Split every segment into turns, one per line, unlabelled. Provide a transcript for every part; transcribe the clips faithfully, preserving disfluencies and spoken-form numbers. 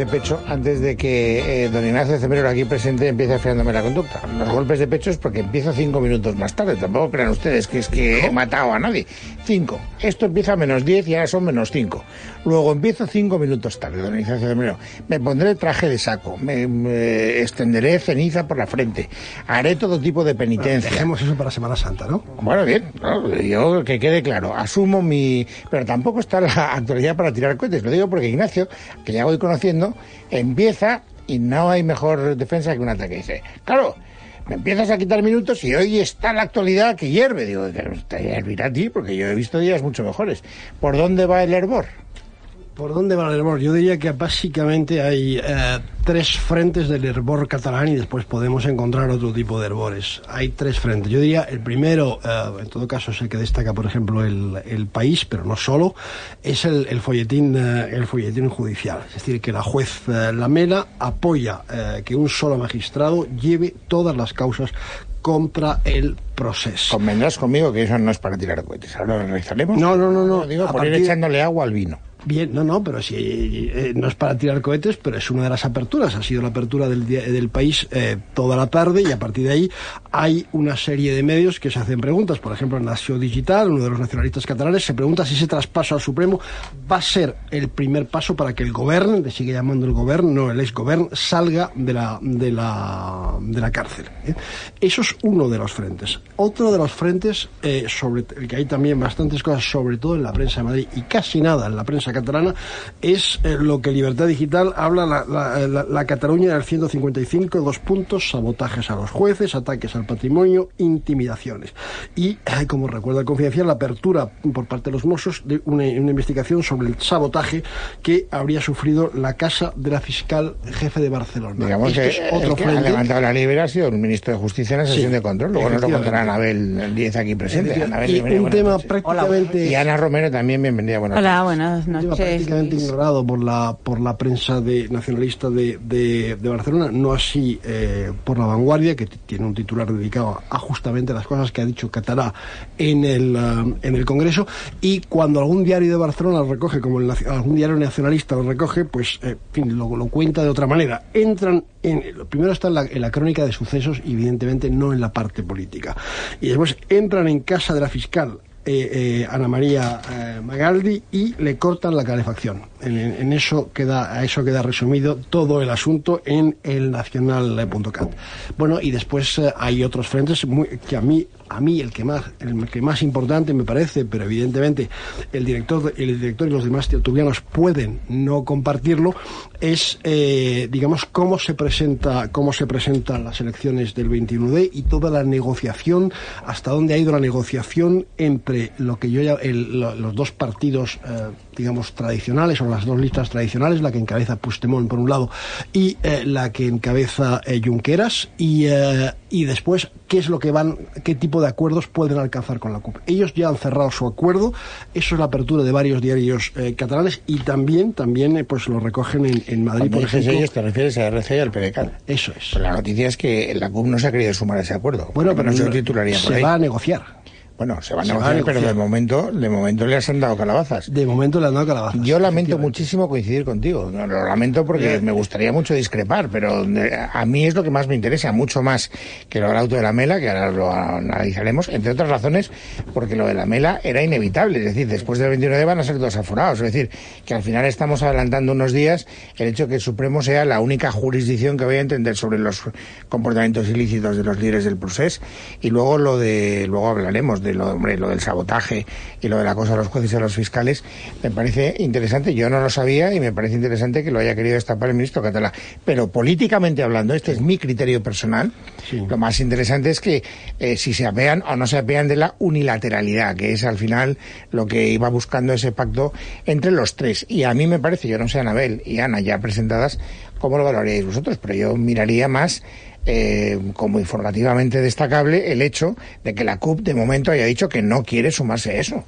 de pecho antes de que eh, don Ignacio Cebrero, aquí presente, empiece afiándome la conducta. Los golpes de pecho es porque empiezo cinco minutos más tarde. Tampoco crean ustedes que es que he matado a nadie. Cinco. Esto empieza a menos diez y ahora son menos cinco. Luego empiezo cinco minutos tarde, don Ignacio Cebrero. Me pondré traje de saco, me, me extenderé ceniza por la frente, haré todo tipo de penitencia.
Bueno, dejemos eso para Semana Santa, ¿no?
Bueno, bien, ¿no? Yo, que quede claro, asumo mi... Pero tampoco está la actualidad para tirar cohetes. Lo digo porque Ignacio, que ya voy conociendo, empieza y no hay mejor defensa que un ataque. Dice, claro, me empiezas a quitar minutos y hoy está la actualidad que hierve. Digo, te hervirá a ti, porque yo he visto días mucho mejores. ¿Por dónde va el hervor?
¿Por dónde va el hervor? Yo diría que básicamente hay eh, tres frentes del hervor catalán y después podemos encontrar otro tipo de hervores. Hay tres frentes. Yo diría el primero, eh, en todo caso es el que destaca, por ejemplo, el, el País, pero no solo, es el, el folletín eh, el folletín judicial. Es decir, que la juez eh, Lamela apoya eh, que un solo magistrado lleve todas las causas contra el proceso.
Convendrás conmigo que eso no es para tirar cohetes. Ahora lo analizaremos.
No, no, no, no.
Lo digo
a
por ir
partir...
echándole agua al vino.
Bien, no, no, pero sí, eh, no es para tirar cohetes, pero es una de las aperturas. Ha sido la apertura del, del País eh, toda la tarde y a partir de ahí hay una serie de medios que se hacen preguntas. Por ejemplo, en Nació Digital, uno de los nacionalistas catalanes, se pregunta si ese traspaso al Supremo va a ser el primer paso para que el Govern, le sigue llamando el Govern, no el ex-Govern, salga de la, de la, de la cárcel. ¿eh? Eso es uno de los frentes. Otro de los frentes, eh, sobre el que hay también bastantes cosas, sobre todo en la prensa de Madrid y casi nada en la prensa catalana, es eh, lo que Libertad Digital habla, la, la, la, la Cataluña del ciento cincuenta y cinco, dos puntos, sabotajes a los jueces, ataques al patrimonio, intimidaciones. Y, eh, como recuerda el Confidencial, la apertura por parte de los Mossos de una, una investigación sobre el sabotaje que habría sufrido la casa de la fiscal jefe de Barcelona.
Digamos
Esto
que
es otro
el que
frente.
ha levantado la libra ha sido el ministro de Justicia en la sesión
Sí,
de control. Luego nos lo contará Anabel el diez aquí presente. Anabel,
y un tema
noches.
prácticamente...
Y Ana Romero también, bienvenida. Buenas
Hola,
noches.
buenas noches.
prácticamente ignorado por la por la prensa de nacionalista de, de, de Barcelona, no así eh, por La Vanguardia, que tiene un titular dedicado a justamente las cosas que ha dicho Catalá en el uh, en el Congreso, y cuando algún diario de Barcelona lo recoge, como el, algún diario nacionalista lo recoge, pues eh, en fin, lo, lo cuenta de otra manera. Entran en, lo primero está en la, en la crónica de sucesos y evidentemente no en la parte política, y después entran en casa de la fiscal Eh, eh, Ana María eh, Magaldi y le cortan la calefacción. En, en, en eso queda, a eso queda resumido todo el asunto en el nacional punto cat. Bueno, y después eh, hay otros frentes muy, que a mí a mí el que más el que más importante me parece, pero evidentemente el director el director y los demás tertulianos pueden no compartirlo, es eh, digamos cómo se presenta cómo se presentan las elecciones del veintiuno de y toda la negociación, hasta dónde ha ido la negociación entre lo que yo el, lo, los dos partidos eh, digamos tradicionales, o las dos listas tradicionales, la que encabeza Puigdemont por un lado y eh, la que encabeza eh, Junqueras, y eh, y después qué es lo que van, qué tipo de acuerdos pueden alcanzar con la C U P. Ellos ya han cerrado su acuerdo, eso es la apertura de varios diarios eh, catalanes, y también también eh, pues lo recogen en, en Madrid.
Cuando
por ejemplo.
ellos te refieres a R C y al P D C A T.
Eso es.
Pues la noticia es que la C U P no se ha querido sumar a ese acuerdo.
Bueno, pero
no se
no,
titularía por
se
ahí.
va a negociar.
Bueno, se va a
Se
negociar,
va a
pero
negociar.
de momento, de momento les han dado calabazas.
De momento le han dado calabazas.
Yo lamento muchísimo coincidir contigo. No, lo lamento porque me gustaría mucho discrepar, pero a mí es lo que más me interesa, mucho más que lo del auto de la Mela, que ahora lo analizaremos, entre otras razones, porque lo de la Mela era inevitable. Es decir, después del veintiuno de van a ser todos aforados. Es decir, que al final estamos adelantando unos días el hecho de que el Supremo sea la única jurisdicción que vaya a entender sobre los comportamientos ilícitos de los líderes del procés. Y luego lo de, luego hablaremos de lo, hombre, lo del sabotaje y lo de la cosa a los jueces y a los fiscales. Me parece interesante, yo no lo sabía y me parece interesante que lo haya querido destapar el ministro Catalá, pero políticamente hablando, este es mi criterio personal, sí. Lo más interesante es que eh, si se apean o no se apean de la unilateralidad, que es al final lo que iba buscando ese pacto entre los tres, y a mí me parece, yo no sé, Anabel y Ana ya presentadas, cómo lo valoraríais vosotros, pero yo miraría más Eh, como informativamente destacable el hecho de que la C U P de momento haya dicho que no quiere sumarse a eso.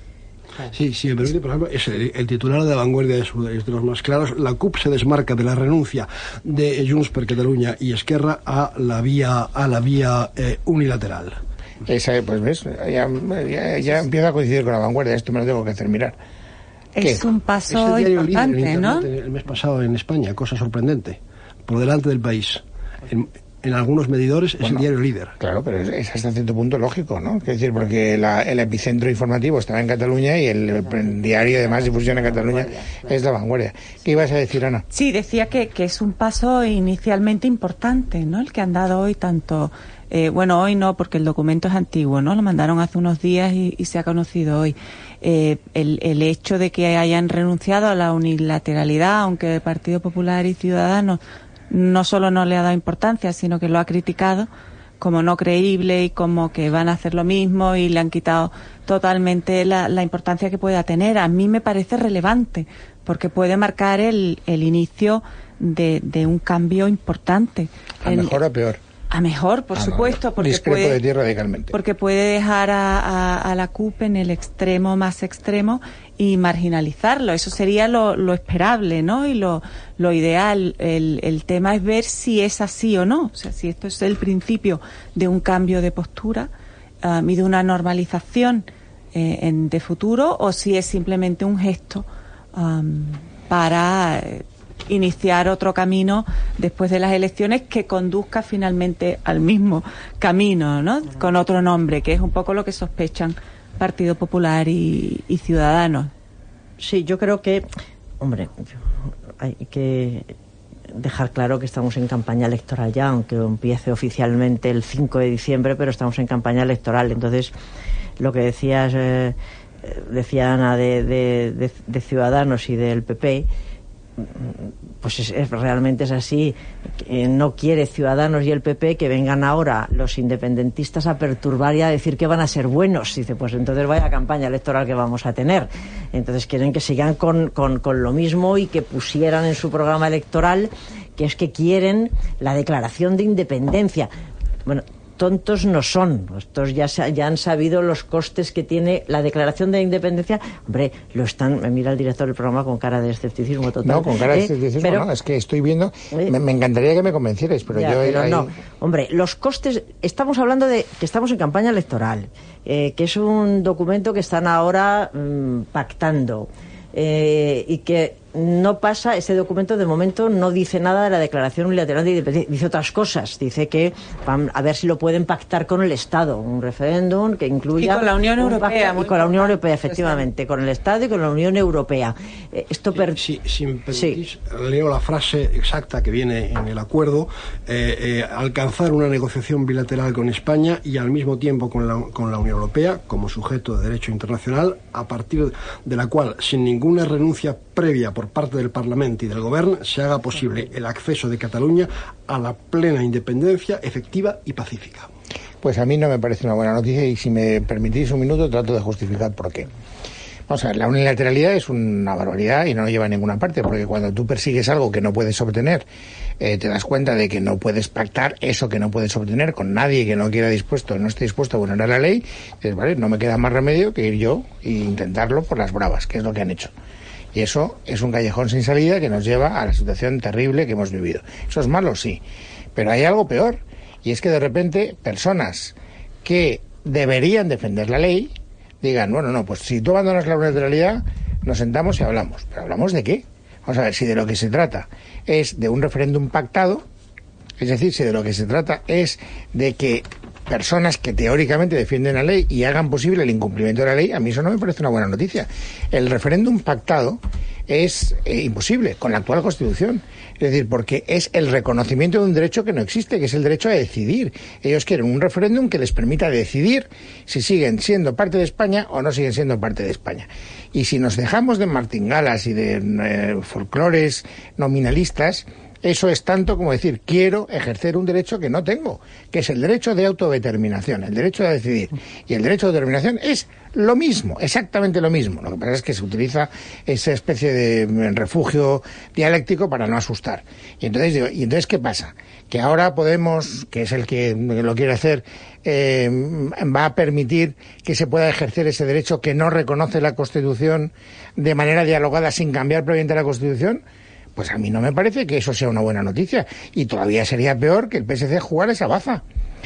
Sí, sí, me permite, por ejemplo, es el, el titular de La Vanguardia es, es de los más claros. La C U P se desmarca de la renuncia de Junts per Catalunya y Esquerra a la vía a la vía eh, unilateral.
Esa, pues ves, ya, ya, ya empieza a coincidir con La Vanguardia, esto me lo tengo que hacer mirar.
es un paso
es el
importante,
líder en
¿no?
Internet el mes pasado en España, cosa sorprendente, por delante del país. En, en algunos medidores bueno, es el diario líder.
Claro, pero es, es hasta cierto punto lógico, ¿no? Es decir, porque la, el epicentro informativo estaba en Cataluña y el, el diario de más difusión en Cataluña es La Vanguardia. ¿Qué ibas a decir, Ana?
Sí, decía que, que es un paso inicialmente importante, ¿no? El que han dado hoy tanto... Eh, bueno, hoy no, porque el documento es antiguo, ¿no? Lo mandaron hace unos días y, y se ha conocido hoy. Eh, el, el hecho de que hayan renunciado a la unilateralidad, aunque el Partido Popular y Ciudadanos no solo no le ha dado importancia, sino que lo ha criticado como no creíble y como que van a hacer lo mismo y le han quitado totalmente la, la importancia que pueda tener. A mí me parece relevante porque puede marcar el, el inicio de, de un cambio importante.
¿A mejor o peor?
A mejor, por ah, supuesto,
no,
porque
discrepo
puede,
de ti radicalmente.
porque puede dejar a, a, a la C U P en el extremo más extremo y marginalizarlo. Eso sería lo, lo esperable, ¿no? Y lo, lo ideal. El, el tema es ver si es así o no. O sea, si esto es el principio de un cambio de postura um, y de una normalización eh, en, de futuro, o si es simplemente un gesto um, para... Eh, iniciar otro camino después de las elecciones que conduzca finalmente al mismo camino, ¿no? Con otro nombre, que es un poco lo que sospechan Partido Popular y, y Ciudadanos.
Sí, yo creo que, hombre, hay que dejar claro que estamos en campaña electoral ya, aunque empiece oficialmente el cinco de diciembre, pero estamos en campaña electoral. Entonces, lo que decías, eh, decía Ana de, de, de, de Ciudadanos y del P P, pues es, es, realmente es así. Eh, no quiere Ciudadanos y el P P que vengan ahora los independentistas a perturbar y a decir que van a ser buenos. Dice, pues entonces vaya campaña electoral que vamos a tener. Entonces quieren que sigan con, con, con lo mismo y que pusieran en su programa electoral que es que quieren la declaración de independencia. Bueno, tontos no son. Estos ya, ya han sabido los costes que tiene la declaración de independencia. Hombre, lo están... Me mira el director del programa con cara de escepticismo total.
No, con cara de escepticismo eh, pero, no. Es que estoy viendo... Eh, me, me encantaría que me convencierais, pero ya, yo...
Pero
ahí...
no. Hombre, los costes... Estamos hablando de que estamos en campaña electoral, eh, que es un documento que están ahora mmm, pactando, eh, y que no pasa, ese documento de momento no dice nada de la declaración unilateral de independencia, dice otras cosas, dice que van a ver si lo pueden pactar con el Estado, un referéndum que incluya...
Y con la Unión Europea.
Y con la Unión Europea, efectivamente, con el Estado y con la Unión Europea. Eh, esto per...
Si, si me permitís, sí. Leo la frase exacta que viene en el acuerdo, eh, eh, alcanzar una negociación bilateral con España y al mismo tiempo con la, con la Unión Europea, como sujeto de derecho internacional, a partir de la cual, sin ninguna renuncia previa por por parte del Parlamento y del Gobierno se haga posible el acceso de Cataluña a la plena independencia efectiva y pacífica.
Pues a mí no me parece una buena noticia y si me permitís un minuto trato de justificar por qué. Vamos a ver, la unilateralidad es una barbaridad y no nos lleva a ninguna parte, porque cuando tú persigues algo que no puedes obtener, eh, te das cuenta de que no puedes pactar eso que no puedes obtener con nadie que no quiera dispuesto, no esté dispuesto a vulnerar la ley, dices, vale, no me queda más remedio que ir yo e intentarlo por las bravas, que es lo que han hecho. Y eso es un callejón sin salida que nos lleva a la situación terrible que hemos vivido. Eso es malo, sí. Pero hay algo peor. Y es que de repente personas que deberían defender la ley digan, bueno, no, pues si tú abandonas la unilateralidad, nos sentamos y hablamos. ¿Pero hablamos de qué? Vamos a ver, si de lo que se trata es de un referéndum pactado, es decir, si de lo que se trata es de que personas que teóricamente defienden la ley y hagan posible el incumplimiento de la ley, a mí eso no me parece una buena noticia. El referéndum pactado es eh, imposible con la actual Constitución. Es decir, porque es el reconocimiento de un derecho que no existe, que es el derecho a decidir. Ellos quieren un referéndum que les permita decidir si siguen siendo parte de España o no siguen siendo parte de España. Y si nos dejamos de martingalas y de eh, folclores nominalistas, eso es tanto como decir, quiero ejercer un derecho que no tengo, que es el derecho de autodeterminación, el derecho a decidir. Y el derecho de determinación es lo mismo, exactamente lo mismo. Lo que pasa es que se utiliza esa especie de refugio dialéctico para no asustar. Y entonces digo, ¿y entonces qué pasa? Que ahora Podemos, que es el que lo quiere hacer, eh, va a permitir que se pueda ejercer ese derecho que no reconoce la Constitución de manera dialogada sin cambiar previamente la Constitución. Pues a mí no me parece que eso sea una buena noticia. Y todavía sería peor que el P S C jugara esa baza.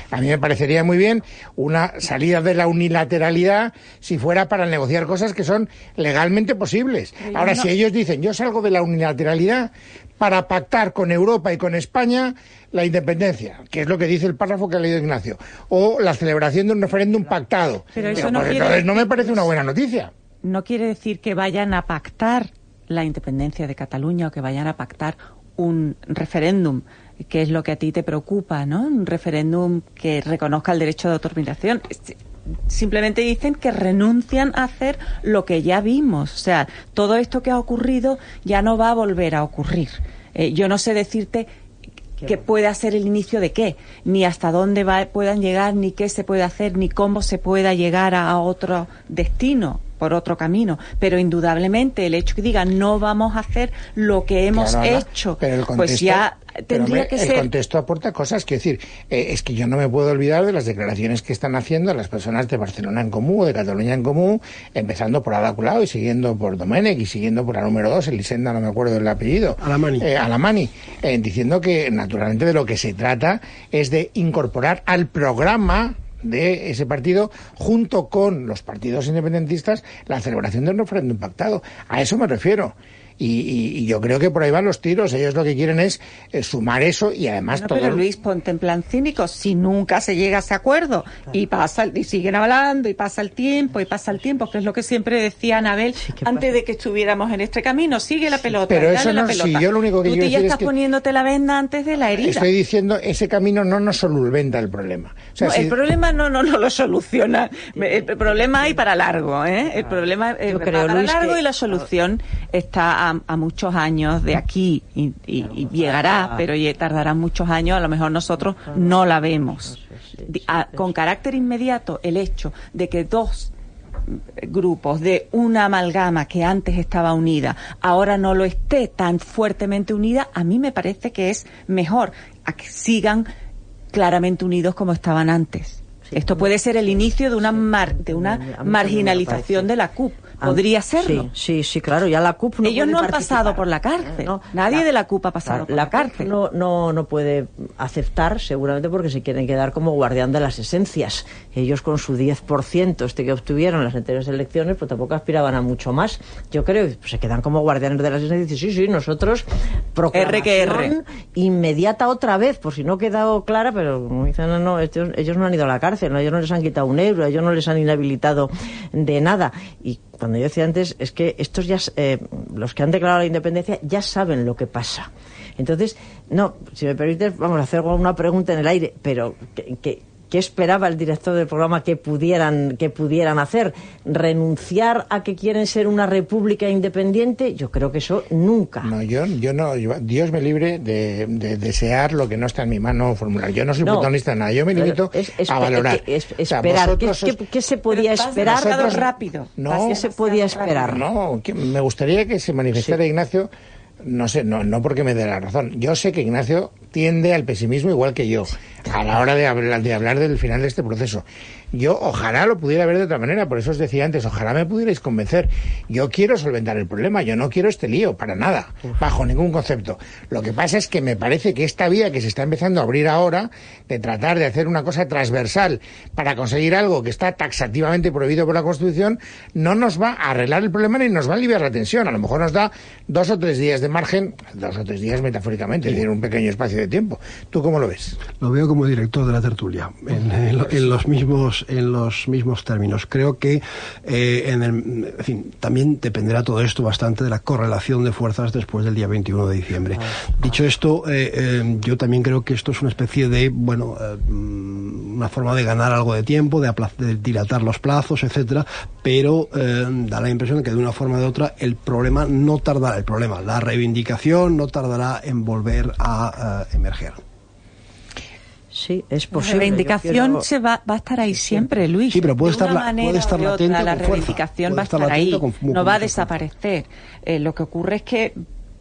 A mí me parecería muy bien una salida de la unilateralidad si fuera para negociar cosas que son legalmente posibles. Ahora, no... si ellos dicen, yo salgo de la unilateralidad para pactar con Europa y con España la independencia, que es lo que dice el párrafo que ha leído Ignacio, o la celebración de un referéndum pactado.
Pero eso
Pero,
no,
pues,
quiere
entonces no me parece una buena noticia.
No quiere decir que vayan a pactar la independencia de Cataluña o que vayan a pactar un referéndum, que es lo que a ti te preocupa, ¿no? Un referéndum que reconozca el derecho de autodeterminación. Simplemente dicen que renuncian a hacer lo que ya vimos. O sea, todo esto que ha ocurrido ya no va a volver a ocurrir. Eh, yo no sé decirte que pueda ser el inicio de qué, ni hasta dónde va, puedan llegar, ni qué se puede hacer, ni cómo se pueda llegar a, a otro destino por otro camino, pero indudablemente el hecho que digan no vamos a hacer lo que hemos
claro, no,
hecho,
pero el contexto,
pues ya tendría
me,
que
el
ser...
El contexto aporta cosas, quiero decir, eh, es que yo no me puedo olvidar de las declaraciones que están haciendo las personas de Barcelona en Comú, o de Cataluña en Comú, empezando por Ada Colau y siguiendo por Domènech y siguiendo por la número dos, Elisenda, no me acuerdo el apellido,
Alamani,
eh, Alamani eh, diciendo que naturalmente de lo que se trata es de incorporar al programa de ese partido, junto con los partidos independentistas, la celebración de un referéndum pactado. A eso me refiero. Y, y, y yo creo que por ahí van los tiros. Ellos lo que quieren es eh, sumar eso y además
no,
todo...
Pero Luis, ponte en plan cínico. Si nunca se llega a ese acuerdo y pasa y siguen hablando y pasa el tiempo y pasa el tiempo, que es lo que siempre decía Anabel sí, antes de que estuviéramos en este camino, sigue la pelota,
pero
dale
eso no,
la pelota.
Si yo lo único que
Tú
quiero
ya
decir
estás
es que
poniéndote la venda antes de la herida.
Estoy diciendo, ese camino no nos solventa el problema. O sea,
no,
si...
el problema no, no, no lo soluciona. El problema hay para largo, ¿eh? El problema es para
Luis,
largo
que...
y la solución está a, a muchos años de aquí y, y, y llegará, pero tardará muchos años, a lo mejor nosotros no la vemos. A, con carácter inmediato, el hecho de que dos grupos de una amalgama que antes estaba unida, ahora no lo esté tan fuertemente unida, a mí me parece que es mejor a que sigan claramente unidos como estaban antes. Sí, Esto puede ser el inicio de una mar, de una marginalización de la C U P. Podría serlo.
Sí, sí, sí, claro, ya la C U P no
Ellos
puede
no han
participar.
pasado por la cárcel.
No,
Nadie
la,
de la C U P ha pasado
la,
por
la,
la cárcel.
No, no, no puede aceptar, seguramente porque se quieren quedar como guardián de las esencias. Ellos con su diez por ciento este que obtuvieron en las anteriores elecciones, pues tampoco aspiraban a mucho más. Yo creo que pues, se quedan como guardianes de las esencias y dicen, sí, sí, nosotros proclamación
R que R.
inmediata otra vez, por si no ha quedado clara, pero como dicen, no, no, ellos, ellos no han ido a la cárcel, no, ellos no les han quitado un euro, ellos no les han inhabilitado de nada. Y cuando yo decía antes, es que estos ya, eh, los que han declarado la independencia, ya saben lo que pasa. Entonces, no, si me permites, vamos a hacer una pregunta en el aire, pero que, que, ¿qué esperaba el director del programa que pudieran, que pudieran hacer? ¿Renunciar a que quieren ser una república independiente? Yo creo que eso nunca.
No, yo, yo no, yo, Dios me libre de, de desear lo que no está en mi mano formular. Yo no soy no, protagonista de nada, yo me limito
es, es,
a valorar.
Es, es, esperar, o sea, ¿qué, qué, ¿qué se podía esperar?
Nosotros, rápido.
No,
¿Qué se podía esperar?
No, que me gustaría que se manifestara sí. Ignacio. No sé, no, no porque me dé la razón. Yo sé que Ignacio tiende al pesimismo igual que yo a la hora de hablar, de hablar del final de este proceso. Yo ojalá lo pudiera ver de otra manera, por eso os decía antes, ojalá me pudierais convencer. Yo quiero solventar el problema, yo no quiero este lío, para nada, bajo ningún concepto. Lo que pasa es que me parece que esta vía que se está empezando a abrir ahora, de tratar de hacer una cosa transversal para conseguir algo que está taxativamente prohibido por la Constitución, no nos va a arreglar el problema ni nos va a aliviar la tensión. A lo mejor nos da dos o tres días de margen, dos o tres días metafóricamente, es decir, un pequeño espacio de tiempo. ¿Tú cómo lo ves?
Lo veo como director de la tertulia, en, en, en los mismos en los mismos términos. Creo que eh, en, el, en fin, también dependerá todo esto bastante de la correlación de fuerzas después del día veintiuno de diciembre. Dicho esto, eh, eh, yo también creo que esto es una especie de, bueno, eh, una forma de ganar algo de tiempo, de, de dilatar los plazos, etcétera, pero eh, da la impresión de que de una forma o de otra el problema no tardará, el problema, la reivindicación no tardará en volver a uh, emerger.
Sí, es posible.
La reivindicación quiero... se va, va a estar ahí siempre, Luis.
Sí, pero puede
de
estar,
una
la,
manera
puede estar
o de
latente
otra, la
con fuerza.
reivindicación
Puede
va a estar ahí,
con,
no va a desaparecer. Eh, lo que ocurre es que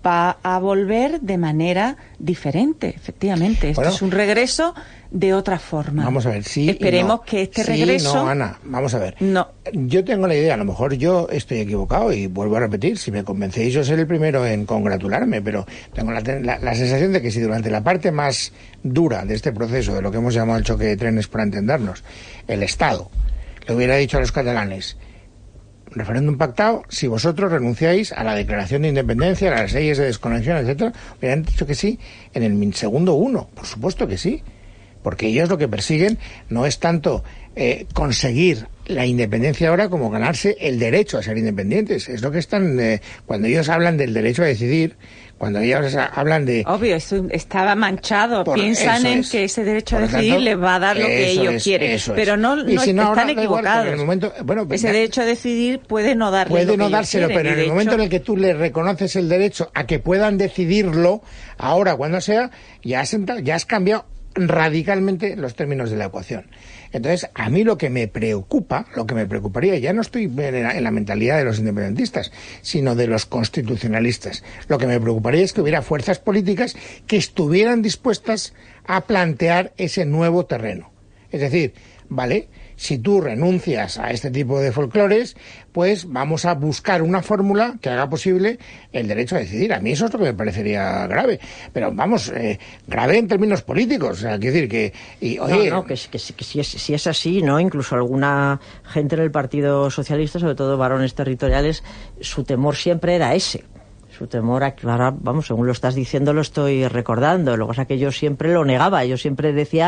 va a volver de manera diferente, efectivamente. Esto
bueno,
es un regreso de otra forma.
Vamos a ver, sí.
Esperemos
no.
que este
sí,
regreso.
No, Ana, vamos a ver.
No.
Yo tengo la idea, a lo mejor yo estoy equivocado y vuelvo a repetir, si me convencéis yo seré el primero en congratularme, pero tengo la, la, la sensación de que si durante la parte más dura de este proceso, de lo que hemos llamado el choque de trenes para entendernos, el Estado le hubiera dicho a los catalanes: referéndum pactado, si vosotros renunciáis a la declaración de independencia, a las leyes de desconexión, etcétera, hubieran dicho que sí en el segundo uno, por supuesto que sí, porque ellos lo que persiguen no es tanto eh, conseguir la independencia ahora como ganarse el derecho a ser independientes. Es lo que están, eh, cuando ellos hablan del derecho a decidir, cuando ellos hablan de...
Obvio, eso estaba manchado.
Por,
Piensan en
es.
que ese derecho
Por
a decidir
tanto,
les va a dar lo que ellos
es,
quieren. Pero no, no
si no,
están
ahora,
equivocados.
En el momento, bueno,
ese
da,
derecho a decidir puede no darle
Puede
lo que
no
ellos
dárselo,
quieren,
pero en el
hecho,
momento en el que tú les reconoces el derecho a que puedan decidirlo, ahora, cuando sea, ya has, ya has cambiado radicalmente los términos de la ecuación. Entonces, a mí lo que me preocupa, lo que me preocuparía, ya no estoy en la, en la mentalidad de los independentistas, sino de los constitucionalistas. Lo que me preocuparía es que hubiera fuerzas políticas que estuvieran dispuestas a plantear ese nuevo terreno. Es decir, vale, si tú renuncias a este tipo de folclores, pues vamos a buscar una fórmula que haga posible el derecho a decidir. A mí eso es lo que me parecería grave. Pero vamos, eh, grave en términos políticos. O sea, quiero decir que... Y, oye,
no, no, que, que, que si, es, si es así, ¿no? Incluso alguna gente en el Partido Socialista, sobre todo varones territoriales, su temor siempre era ese. Su temor a que ahora, vamos, según lo estás diciendo, lo estoy recordando. Lo que pasa es que yo siempre lo negaba. Yo siempre decía,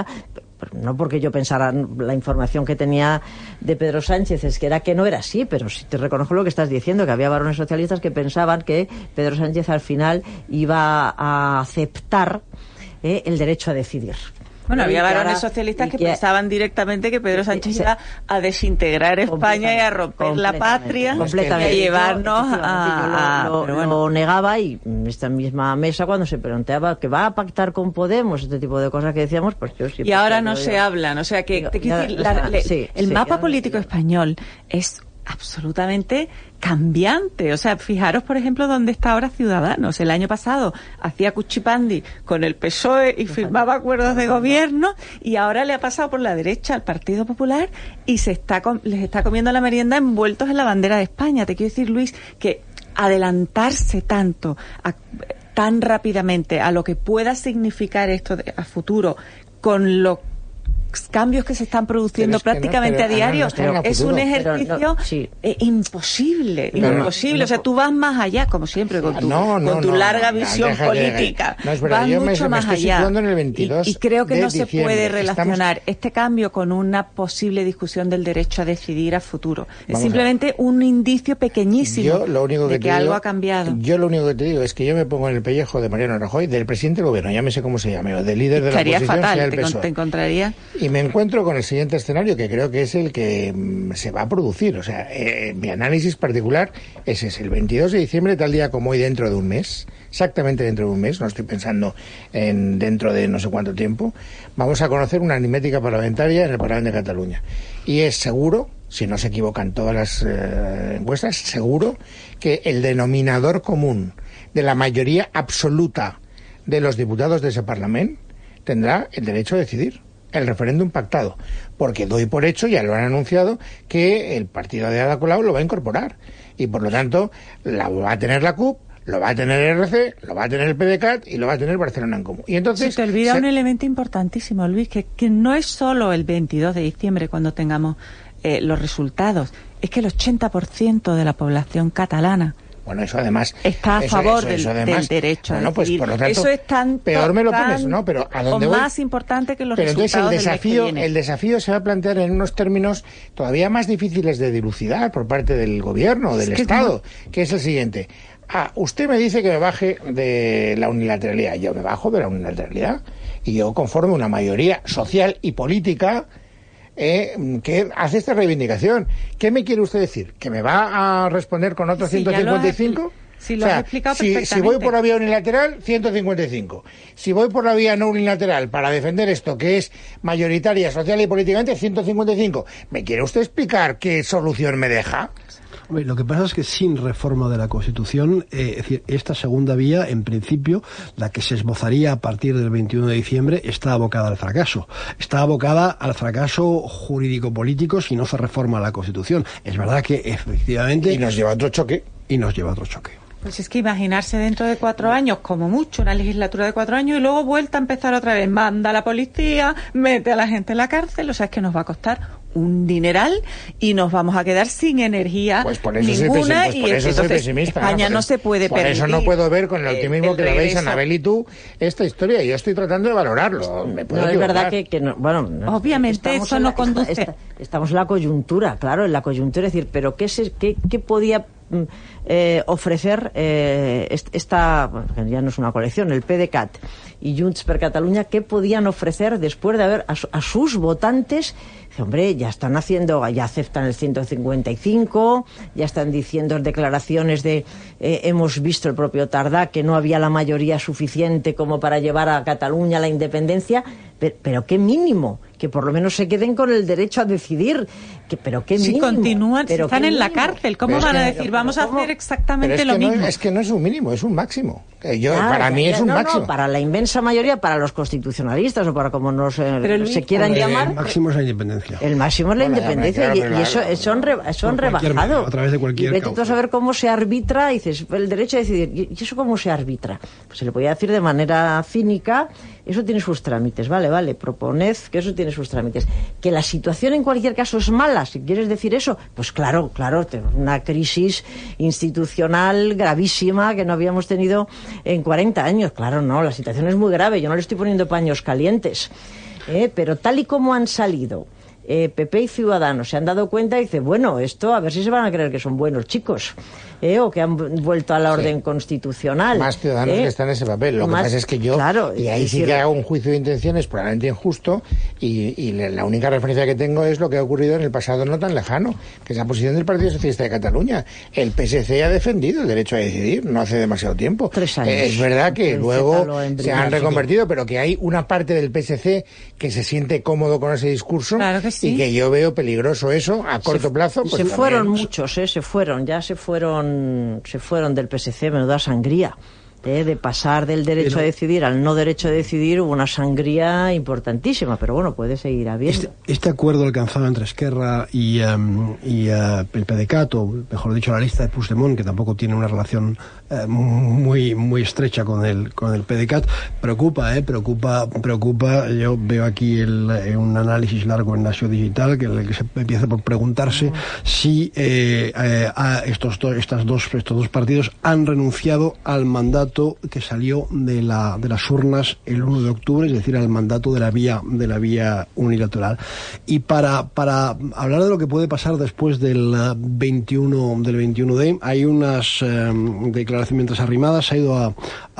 no porque yo pensara la información que tenía de Pedro Sánchez, es que era que no era así, pero sí te reconozco lo que estás diciendo, que había varones socialistas que pensaban que Pedro Sánchez al final iba a aceptar eh, el derecho a decidir.
Bueno, había varones
ahora,
socialistas que,
que
pensaban directamente que Pedro Sánchez se, iba a desintegrar España y a romper la patria y a llevarnos
yo,
a...
Lo, lo,
pero bueno.
lo negaba, y en esta misma mesa, cuando se planteaba que va a pactar con Podemos, este tipo de cosas que decíamos, pues yo siempre...
Y ahora no
yo,
se
yo,
hablan, o sea que...
yo,
te quiero
ya,
decir, la,
la,
le,
sí,
el
sí,
mapa
ya,
político
ya.
español es absolutamente cambiante. O sea, fijaros, por ejemplo, dónde está ahora Ciudadanos. El año pasado hacía cuchipandi con el P S O E y firmaba acuerdos de gobierno, y ahora le ha pasado por la derecha al Partido Popular y se está les está comiendo la merienda envueltos en la bandera de España. Te quiero decir, Luis, que adelantarse tanto, a, tan rápidamente a lo que pueda significar esto de, a futuro, con lo cambios que se están produciendo prácticamente no, pero, a diario, Ana, no es un ejercicio no, sí. eh, imposible, pero imposible. No, o sea, tú vas más allá, como siempre, con tu,
no, no,
con tu
no,
larga
no,
visión
no,
política.
No, es verdad,
vas
yo
mucho
me,
más
me estoy
allá.
situando en el veintidós
y, y creo que no se
diciembre.
puede relacionar
Estamos...
este cambio con una posible discusión del derecho a decidir a futuro.
Vamos
es simplemente un indicio pequeñísimo
yo, lo único que
de que
digo,
algo ha cambiado.
Yo lo único que te digo es que yo me pongo en el pellejo de Mariano Rajoy, del presidente del gobierno, llámese como se llame, o del líder de la
Estaría
oposición,
fatal,
sea el
te,
P S O E.
te encontraría.
Y me encuentro con el siguiente escenario, que creo que es el que mmm, se va a producir. O sea, eh, mi análisis particular es ese, el veintidós de diciembre, tal día como hoy, dentro de un mes, exactamente dentro de un mes, no estoy pensando en dentro de no sé cuánto tiempo, vamos a conocer una aritmética parlamentaria en el Parlamento de Cataluña. Y es seguro, si no se equivocan todas las eh, encuestas, seguro que el denominador común de la mayoría absoluta de los diputados de ese Parlamento tendrá el derecho a decidir. El referéndum pactado, porque doy por hecho, ya lo han anunciado, que el partido de Ada Colau lo va a incorporar, y por lo tanto la va a tener la C U P, lo va a tener el R C, lo va a tener el P D C A T y lo va a tener Barcelona en Comú. Y entonces
se te olvida
se...
un elemento importantísimo, Luis, que, que no es solo el veintidós de diciembre cuando tengamos eh, los resultados, es que el ochenta por ciento de la población catalana
Bueno, eso además...
está a
eso,
favor
eso,
del,
eso además,
del derecho
bueno,
a decidir.
Pues, por lo tanto,
eso es tanto,
peor me lo
tan,
pones, ¿no? Pero ¿a dónde
o
voy?
más importante que los
Pero
resultados
entonces el desafío,
del mes que viene.
el desafío se va a plantear en unos términos todavía más difíciles de dilucidar por parte del gobierno o del
es que
Estado,
no...
que es el siguiente. Ah, usted me dice que me baje de la unilateralidad. Yo me bajo de la unilateralidad y yo conformo una mayoría social y política Eh, que hace esta reivindicación. ¿Qué me quiere usted decir? ¿Que me va a responder con otro
sí,
ciento cincuenta y cinco?
Sí, lo
o sea,
has explicado
si,
perfectamente.
si voy por la vía unilateral, ciento cincuenta y cinco. Si voy por la vía no unilateral para defender esto, que es mayoritaria, social y políticamente, ciento cincuenta y cinco. ¿Me quiere usted explicar qué solución me deja?
Lo que pasa es que sin reforma de la Constitución, eh, es decir, esta segunda vía, en principio, la que se esbozaría a partir del veintiuno de diciembre, está abocada al fracaso. Está abocada al fracaso jurídico-político si no se reforma la Constitución. Es verdad que, efectivamente...
Y nos lleva a otro choque.
Y nos lleva a otro choque.
Pues es que imaginarse dentro de cuatro años, como mucho, una legislatura de cuatro años y luego vuelta a empezar otra vez. Manda a la policía, mete a la gente en la cárcel, o sea, es que nos va a costar un dineral y nos vamos a quedar sin energía
pues por eso
ninguna.
Soy, pues por
y
eso
entonces,
soy pesimista.
España
¿no?
no se puede
por
permitir.
Por eso no puedo ver con el optimismo
el,
el
el
que lo veis,
regreso.
Anabel y tú, esta historia. Yo estoy tratando de valorarlo. Me puedo
no,
equivocar.
es verdad que, que no, bueno, no,
obviamente eso no
la,
conduce.
Está, está, estamos en la coyuntura, claro, en la coyuntura, es decir, pero ¿qué, se, qué, qué podía eh, ofrecer eh, esta, bueno, ya no es una colección, el PDeCAT y Junts per Catalunya, qué podían ofrecer después de haber a, a sus votantes? Hombre, ya están haciendo, ya aceptan el ciento cincuenta y cinco, ya están diciendo declaraciones de eh, hemos visto el propio Tardá que no había la mayoría suficiente como para llevar a Cataluña a la independencia, pero, pero qué mínimo, que por lo menos se queden con el derecho a decidir, que, pero qué
si
mínimo.
Continúan,
pero
si están en
mínimo.
la cárcel, ¿cómo
pero
van
es que,
a decir vamos a
¿cómo?
hacer exactamente
pero es
lo
que
mismo?
No, es que no es un mínimo, es un máximo. Yo,
Ah,
para mí
ya,
es un
no,
máximo.
No, para la inmensa mayoría, para los constitucionalistas o para como nos eh,
Luis,
se quieran
el,
llamar.
El máximo es la independencia.
El máximo es la
Bueno,
independencia
claro,
y,
pero
y eso
claro,
son, re, son
por cualquier
rebajado.
medio, a través de cualquier
y vete tú a
cauce.
saber cómo se arbitra, y dices, el derecho a decidir, ¿y eso cómo se arbitra? Pues se le podía decir de manera cínica, eso tiene sus trámites, vale, vale, proponed que eso tiene sus trámites. Que la situación en cualquier caso es mala, si quieres decir eso, pues claro, claro, tenemos una crisis institucional gravísima que no habíamos tenido en cuarenta años. Claro, no, la situación es muy grave, yo no le estoy poniendo paños calientes, ¿eh? Pero tal y como han salido eh, P P y Ciudadanos, se han dado cuenta y dicen, bueno, esto a ver si se van a creer que son buenos chicos, ¿eh? O que han vuelto a la orden sí. constitucional.
Más Ciudadanos
¿eh?
que están en ese papel. Lo
Más,
que pasa es que yo,
claro,
y ahí sí que hago un juicio de intenciones probablemente injusto, y, y la única referencia que tengo es lo que ha ocurrido en el pasado no tan lejano, que es la posición del Partido Socialista de Cataluña. El P S C ha defendido el derecho a decidir, no hace demasiado tiempo.
Tres años.
Eh, es verdad que
el
luego se han reconvertido, pero que hay una parte del P S C que se siente cómodo con ese discurso,
claro que sí.
y que yo veo peligroso eso a corto
se,
plazo. Pues
se
también.
fueron muchos, ¿eh? se fueron, ya se fueron, se fueron del P S C, menuda sangría. ¿eh? De pasar del derecho pero, a decidir al no derecho a decidir, hubo una sangría importantísima, pero bueno, puede seguir habiendo.
Este, este acuerdo alcanzado entre Esquerra y, um, y uh, el PDeCAT, o mejor dicho, la lista de Puigdemont, que tampoco tiene una relación uh, muy muy estrecha con el con el PDeCAT, preocupa, eh, preocupa, preocupa. Yo veo aquí el, eh, un análisis largo en Nació Digital, que, el que se empieza por preguntarse oh. si eh, eh, a estos, do, estas dos, estos dos partidos han renunciado al mandato que salió de la de las urnas el uno de octubre, es decir, al mandato de la vía de la vía unilateral. Y para para hablar de lo que puede pasar después del veintiuno del veintiuno D, hay unas eh, declaraciones mientras Arrimadas ha ido a,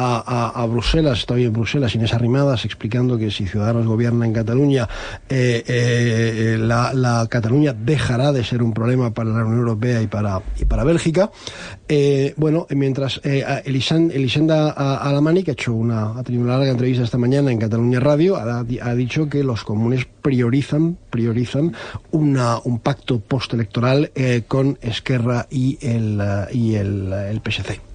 a, a, a Bruselas, está bien en Bruselas, Inés Arrimadas, explicando que si Ciudadanos gobierna en Cataluña, eh, eh, la, la Cataluña dejará de ser un problema para la Unión Europea y para y para Bélgica. Eh, bueno, mientras eh, Elisan, Elisenda Alamani, que ha hecho una, ha tenido una larga entrevista esta mañana en Cataluña Radio, ha, ha dicho que los comunes priorizan, priorizan una, un pacto postelectoral eh, con Esquerra y el, uh, y el, uh, el P S C.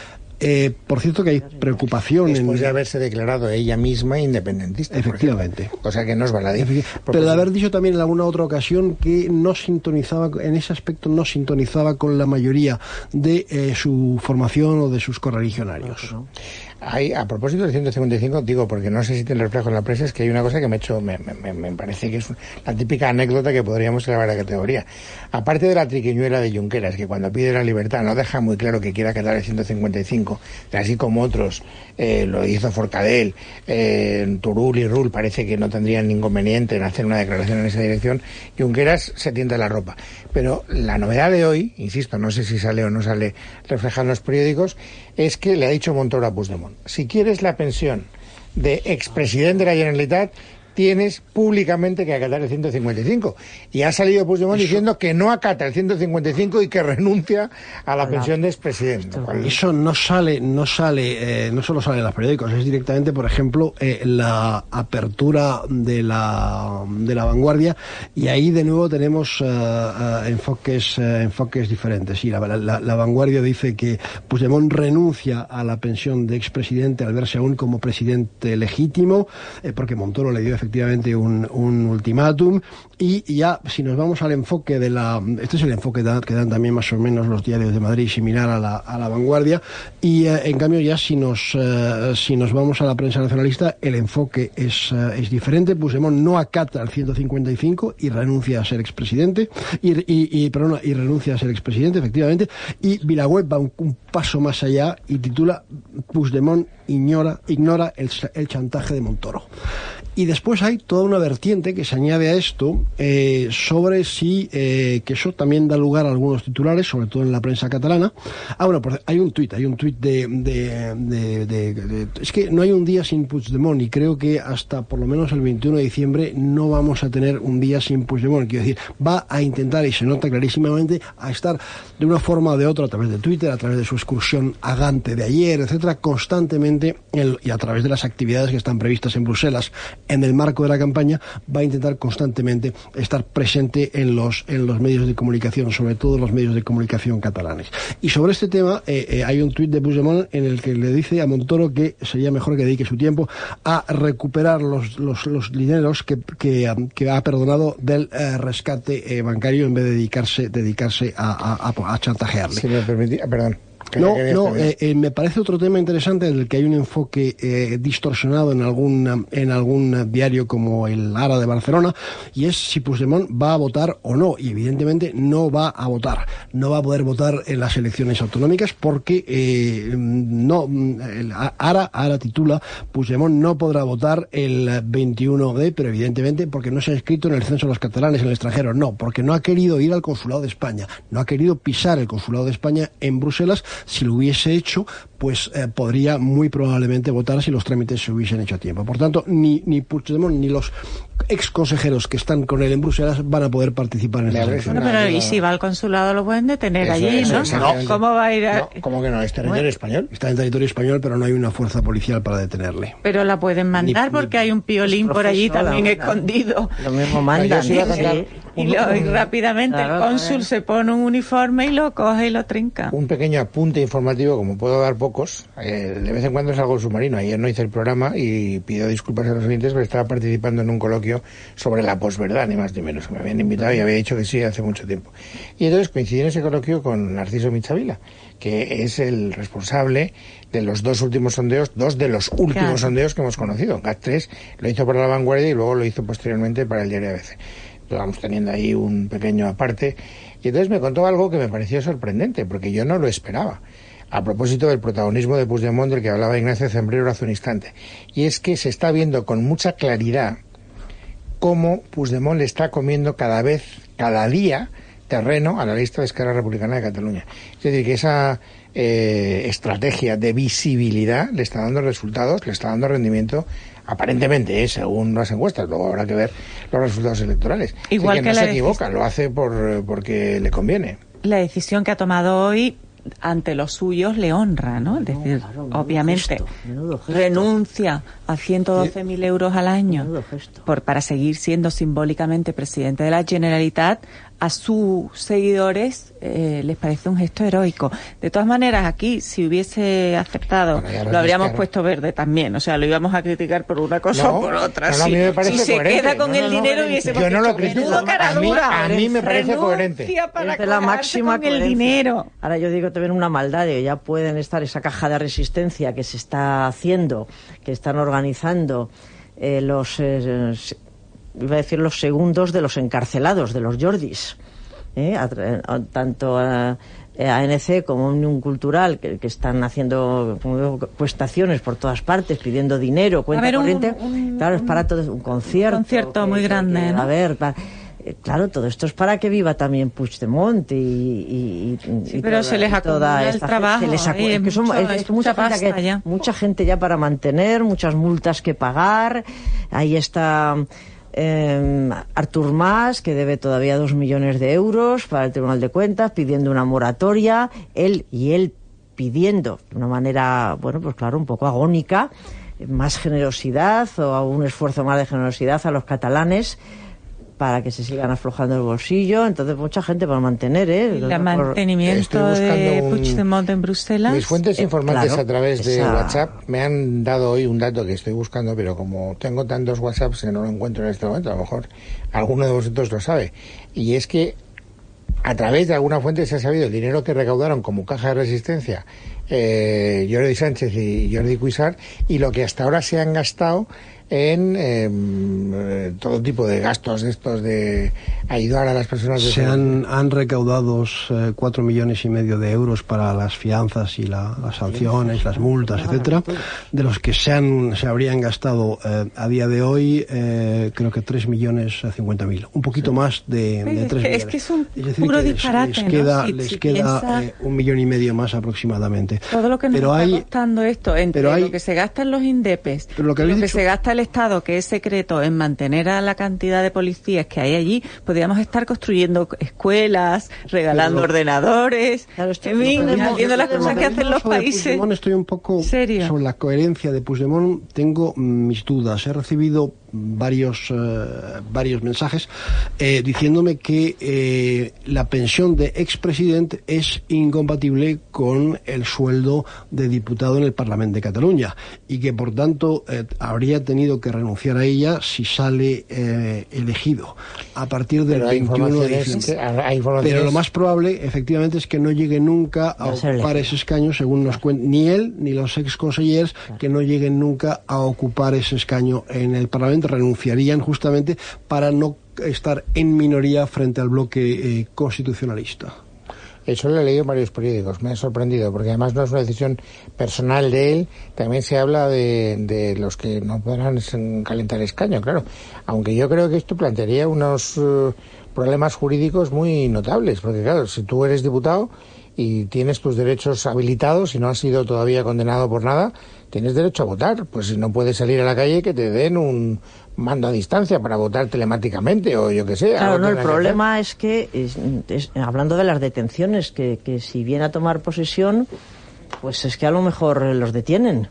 Eh, por cierto que hay preocupación
después
en...
de haberse declarado ella misma independentista,
efectivamente,
o sea que no es baladí,
pero de haber dicho también en alguna otra ocasión que no sintonizaba, en ese aspecto no sintonizaba con la mayoría de eh, su formación o de sus correligionarios.
Hay, a propósito del ciento cincuenta y cinco, digo, porque no sé si tiene reflejo en la prensa, es que hay una cosa que me, hecho, me, me, me parece que es la típica anécdota que podríamos elevar a categoría. Aparte de la triquiñuela de Junqueras, que cuando pide la libertad no deja muy claro que quiera acatar el ciento cincuenta y cinco, así como otros, eh, lo hizo Forcadell, eh, Turull y Rull, parece que no tendrían inconveniente en hacer una declaración en esa dirección, Junqueras se tienta la ropa. Pero la novedad de hoy, insisto, no sé si sale o no sale reflejada en los periódicos, es que le ha dicho Montoro a Puigdemont: si quieres la pensión de expresidente de la Generalitat, tienes públicamente que acatar el ciento cincuenta y cinco. Y ha salido Puigdemont eso, diciendo que no acata el ciento cincuenta y cinco y que renuncia a la, la pensión de expresidente.
Cual... Eso no sale, no sale, eh, no solo sale en los periódicos, es directamente, por ejemplo, eh, la apertura de la de la Vanguardia, y ahí de nuevo tenemos uh, uh, enfoques, uh, enfoques diferentes. Sí, la, la, la Vanguardia dice que Puigdemont renuncia a la pensión de expresidente al verse aún como presidente legítimo, eh, porque Montoro le dio efectivamente un, un ultimátum. Y ya, si nos vamos al enfoque de la... Este es el enfoque que dan también más o menos los diarios de Madrid, similar a la, a la Vanguardia. Y eh, en cambio ya si nos eh, si nos vamos a la prensa nacionalista, el enfoque es, eh, es diferente. Puigdemont no acata el ciento cincuenta y cinco y renuncia a ser expresidente. Y, y, y, perdona, y renuncia a ser expresidente, efectivamente. Y Vilaweb va un, un paso más allá y titula Puigdemont ignora, ignora el, el chantaje de Montoro. Y después hay toda una vertiente que se añade a esto eh, sobre si, eh, que eso también da lugar a algunos titulares, sobre todo en la prensa catalana. Ah, bueno, hay un tuit, hay un tuit de, de, de, de, de... Es que no hay un día sin Puigdemont, y creo que hasta por lo menos el veintiuno de diciembre no vamos a tener un día sin Puigdemont. Quiero decir, va a intentar, y se nota clarísimamente, a estar de una forma o de otra, a través de Twitter, a través de su excursión a Gante de ayer, etcétera, constantemente, el, y a través de las actividades que están previstas en Bruselas, en el marco de la campaña, va a intentar constantemente estar presente en los en los medios de comunicación, sobre todo los medios de comunicación catalanes. Y sobre este tema eh, eh, hay un tuit de Puigdemont en el que le dice a Montoro que sería mejor que dedique su tiempo a recuperar los los, los dineros que, que, que ha perdonado del eh, rescate eh, bancario, en vez de dedicarse dedicarse a, a, a, a chantajearle.
Si me permitís, perdón.
No, no, eh, eh, me parece otro tema interesante en el que hay un enfoque eh, distorsionado en algún en algún diario como el Ara de Barcelona, y es si Puigdemont va a votar o no. Y evidentemente no va a votar, no va a poder votar en las elecciones autonómicas porque eh, no el Ara Ara titula Puigdemont no podrá votar el veintiuno de, pero evidentemente porque no se ha inscrito en el censo de los catalanes en el extranjero, no, porque no ha querido ir al consulado de España, no ha querido pisar el consulado de España en Bruselas. Si lo hubiese hecho, pues eh, podría muy probablemente votar si los trámites se hubiesen hecho a tiempo. Por tanto, ni, ni Puigdemont ni los ex consejeros que están con él en Bruselas van a poder participar en esa elección.
Bueno, pero y si va al consulado lo pueden detener eso, allí, eso, ¿no? ¿no? ¿Cómo va a ir a...?
No, ¿cómo que no? ¿Es territorio bueno, español?
Está en territorio español, pero no hay una fuerza policial para detenerle.
Pero la pueden mandar ni, porque ni, hay un piolín por allí también la, escondido.
Lo mismo mandan.
Sí, sí. Y, lo, y rápidamente claro, el cónsul se pone un uniforme y lo coge y lo trinca.
Un pequeño apunte informativo, como puedo dar pocos. Eh, de vez en cuando salgo al submarino. Ayer no hice el programa y pido disculpas a los oyentes, pero estaba participando en un coloquio sobre la posverdad, ni más ni menos. Me habían invitado y había dicho que sí hace mucho tiempo. Y entonces coincidí en ese coloquio con Narciso Michavila, que es el responsable de los dos últimos sondeos, dos de los últimos claro. sondeos que hemos conocido. GAT tres lo hizo para La Vanguardia y luego lo hizo posteriormente para el diario A B C. Vamos teniendo ahí un pequeño aparte. Y entonces me contó algo que me pareció sorprendente, porque yo no lo esperaba. A propósito del protagonismo de Puigdemont, del que hablaba Ignacio Zembrero hace un instante. Y es que se está viendo con mucha claridad cómo Puigdemont le está comiendo cada vez, cada día, terreno a la lista de Esquerra Republicana de Cataluña. Es decir, que esa eh, estrategia de visibilidad le está dando resultados, le está dando rendimiento, aparentemente, ¿eh? según las encuestas. Luego habrá que ver los resultados electorales.
Igual
que,
que
no
la
se equivoca, lo hace por porque le conviene.
La decisión que ha tomado hoy ante los suyos le honra, ¿no? Es decir, no, claro, obviamente gesto, gesto. renuncia a ciento doce mil euros al año por, para seguir siendo simbólicamente presidente de la Generalitat. A sus seguidores eh, les parece un gesto heroico. De todas maneras, aquí, si hubiese aceptado, bueno, lo habríamos descaro. puesto verde también. O sea, lo íbamos a criticar por una cosa no, o por otra.
No, no,
si
a mí me parece
si
coherente.
se queda con
no, no,
el
no,
dinero,
no,
hubiésemos
yo no lo
critico.
critico. A mí, a mí me parece
Renuncia
coherente.
Para
de la máxima
con el dinero.
Ahora yo digo también una maldad de que ya pueden estar esa caja de resistencia que se está haciendo, que están organizando eh, los, eh, iba a decir los segundos de los encarcelados, de los Jordis. ¿Eh? A, a, tanto a, a A N C como Unión Cultural que, que están haciendo cuestaciones por todas partes pidiendo dinero, cuenta corriente. Un, un, claro, es para todo un concierto.
Un concierto
que,
muy grande,
que, que,
¿no?
A ver, para, Claro, todo esto es para que viva también Puigdemont y, y, y
sí, pero toda, se les acumula el trabajo,
se les acu- es que son, mucho, es, es que mucha, mucha, gente que, ya. mucha gente ya para mantener, muchas multas que pagar. Ahí está eh, Artur Mas, que debe todavía dos millones de euros para el Tribunal de Cuentas, pidiendo una moratoria, él y él pidiendo de una manera, bueno, pues claro, un poco agónica, más generosidad o un esfuerzo más de generosidad a los catalanes para que se sigan aflojando el bolsillo. Entonces mucha gente para mantener, ¿eh?
El mantenimiento de un... Puigdemont en Bruselas.
Mis fuentes informantes eh, claro, a través de
esa...
WhatsApp me han dado hoy un dato que estoy buscando, pero como tengo tantos WhatsApps que no lo encuentro en este momento, a lo mejor alguno de vosotros lo sabe. Y es que a través de alguna fuente se ha sabido el dinero que recaudaron como caja de resistencia eh, Jordi Sánchez y Jordi Cuixart, y lo que hasta ahora se han gastado en eh, todo tipo de gastos estos de ayudar a las personas. De
se han, han recaudado eh, cuatro millones y medio de euros para las fianzas y la, las sanciones, las multas, etcétera, de los que se han se habrían gastado eh, a día de hoy eh, creo que tres millones cincuenta mil, un poquito sí. más de, de tres millones.
Es que es un
es decir,
puro
que
disparate,
les, les queda,
¿no? Si,
les
si
queda
piensa...
eh, un millón y medio más aproximadamente.
Todo lo que nos
pero
está
hay,
costando esto, entre
pero hay,
lo que se gasta en los INDEPES,
pero lo que,
lo que
dicho,
se gasta el Estado, que es secreto, en mantener a la cantidad de policías que hay allí, podríamos estar construyendo escuelas, regalando pero, ordenadores,
claro, esto,
en fin, haciendo las cosas que hacen los países.
Puigdemont, estoy un poco
¿Serio?
sobre la coherencia de Puigdemont, tengo mis dudas. He recibido varios eh, varios mensajes eh, diciéndome que eh, la pensión de expresidente es incompatible con el sueldo de diputado en el Parlamento de Cataluña y que por tanto eh, habría tenido que renunciar a ella si sale eh, elegido a partir del
Pero
veintiuno de diciembre. Pero lo más probable efectivamente es que no llegue nunca a ocupar ese escaño, según nos cuentan ni él ni los ex consejeros, que no lleguen nunca a ocupar ese escaño en el Parlamento, renunciarían justamente para no estar en minoría frente al bloque eh, constitucionalista.
Eso lo he leído en varios periódicos, me ha sorprendido, porque además no es una decisión personal de él, también se habla de, de los que no podrán calentar escaño, claro. Aunque yo creo que esto plantearía unos uh, problemas jurídicos muy notables, porque claro, si tú eres diputado y tienes tus derechos habilitados y no has sido todavía condenado por nada, tienes derecho a votar. Pues si no puedes salir a la calle, que te den un mando a distancia para votar telemáticamente o yo que sé.
Claro, no, el problema es que, es, es, hablando de las detenciones, que, que si viene a tomar posesión, pues es que a lo mejor los detienen.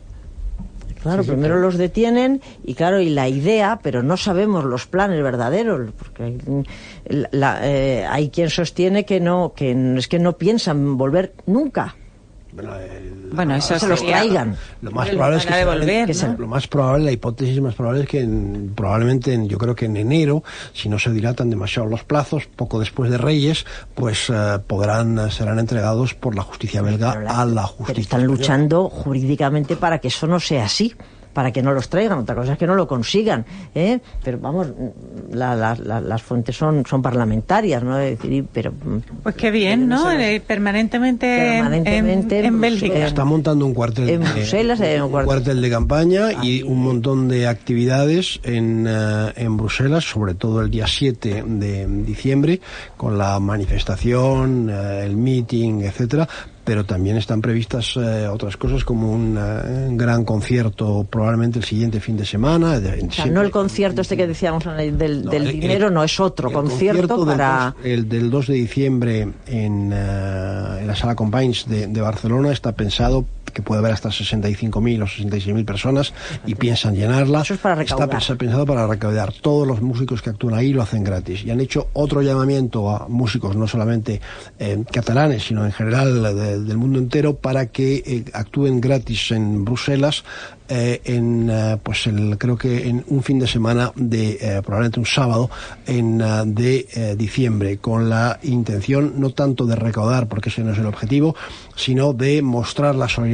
Claro, sí, sí, primero claro. los detienen y claro, y la idea, pero no sabemos los planes verdaderos, porque hay, la, eh, hay quien sostiene que no, que es que no piensan volver nunca.
Bueno, el,
bueno, eso
se los traigan.
Lo más probable es que,
devolver,
que
¿no?
Lo más probable, la hipótesis más probable es que en, probablemente en, yo creo que en enero, si no se dilatan demasiado los plazos, poco después de Reyes, pues uh, podrán serán entregados por la justicia belga la, a la justicia.
Pero están española. Luchando jurídicamente para que eso no sea así, para que no los traigan. Otra cosa es que no lo consigan, ¿eh? Pero vamos, la, la, la, las fuentes son son parlamentarias, ¿no? Es decir, pero
pues qué bien, ¿no? Los... Permanentemente,
permanentemente
en, en Bélgica.
Está montando un cuartel
en Bruselas,
de,
un
cuartel. cuartel de campaña ah, y un montón de actividades en, uh, en Bruselas, sobre todo el día siete de diciembre, con la manifestación, uh, el meeting, etcétera. Pero también están previstas eh, otras cosas como un, uh, un gran concierto probablemente el siguiente fin de semana. De,
o sea, no el concierto este que decíamos del, del no, dinero, el, no es otro el concierto, concierto para...
Del dos, el del dos de diciembre en, uh, en la Sala Companys de, de Barcelona está pensado que puede haber hasta sesenta y cinco mil o sesenta y seis mil personas y piensan llenarla.
Eso es para recaudar.
Está pensado para recaudar. Todos los músicos que actúan ahí lo hacen gratis. Y han hecho otro llamamiento a músicos, no solamente eh, catalanes, sino en general de, del mundo entero, para que eh, actúen gratis en Bruselas eh, en, eh, pues el, creo que en un fin de semana de, eh, probablemente un sábado, en uh, de eh, diciembre, con la intención no tanto de recaudar, porque ese no es el objetivo, sino de mostrar la solidaridad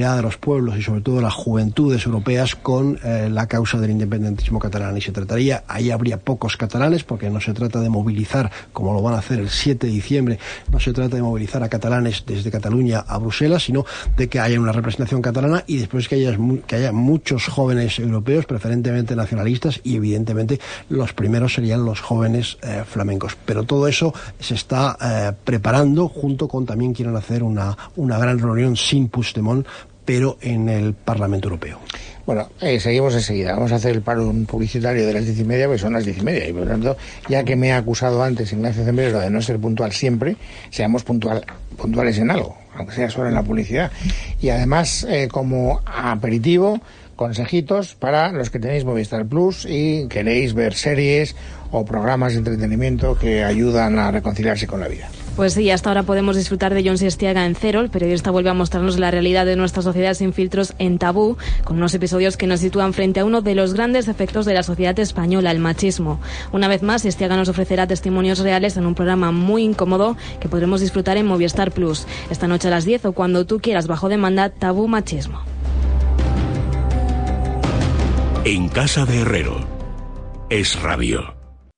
unidad de los pueblos y sobre todo de las juventudes europeas con eh, la causa del independentismo catalán. Y se trataría, ahí habría pocos catalanes, porque no se trata de movilizar, como lo van a hacer el siete de diciembre, no se trata de movilizar a catalanes desde Cataluña a Bruselas, sino de que haya una representación catalana y después que haya, que haya muchos jóvenes europeos, preferentemente nacionalistas, y evidentemente los primeros serían los jóvenes eh, flamencos. Pero todo eso se está eh, preparando, junto con también quieren hacer una, una gran reunión sin Puigdemont, pero en el Parlamento Europeo.
Bueno, eh, seguimos enseguida. Vamos a hacer el paro publicitario de las diez y media, porque son las diez y media. Y por lo tanto, ya que me ha acusado antes Ignacio Zembrero de no ser puntual siempre, seamos puntual, puntuales en algo, aunque sea solo en la publicidad. Y además, eh, como aperitivo, consejitos para los que tenéis Movistar Plus y queréis ver series o programas de entretenimiento que ayudan a reconciliarse con la vida.
Pues sí, hasta ahora podemos disfrutar de Jon Sestiaga en Cero. El periodista vuelve a mostrarnos la realidad de nuestra sociedad sin filtros en Tabú, con unos episodios que nos sitúan frente a uno de los grandes efectos de la sociedad española, el machismo. Una vez más, Sestiaga nos ofrecerá testimonios reales en un programa muy incómodo que podremos disfrutar en Movistar Plus. Esta noche a las diez o cuando tú quieras, bajo demanda, Tabú Machismo.
En casa de Herrero, Es Radio.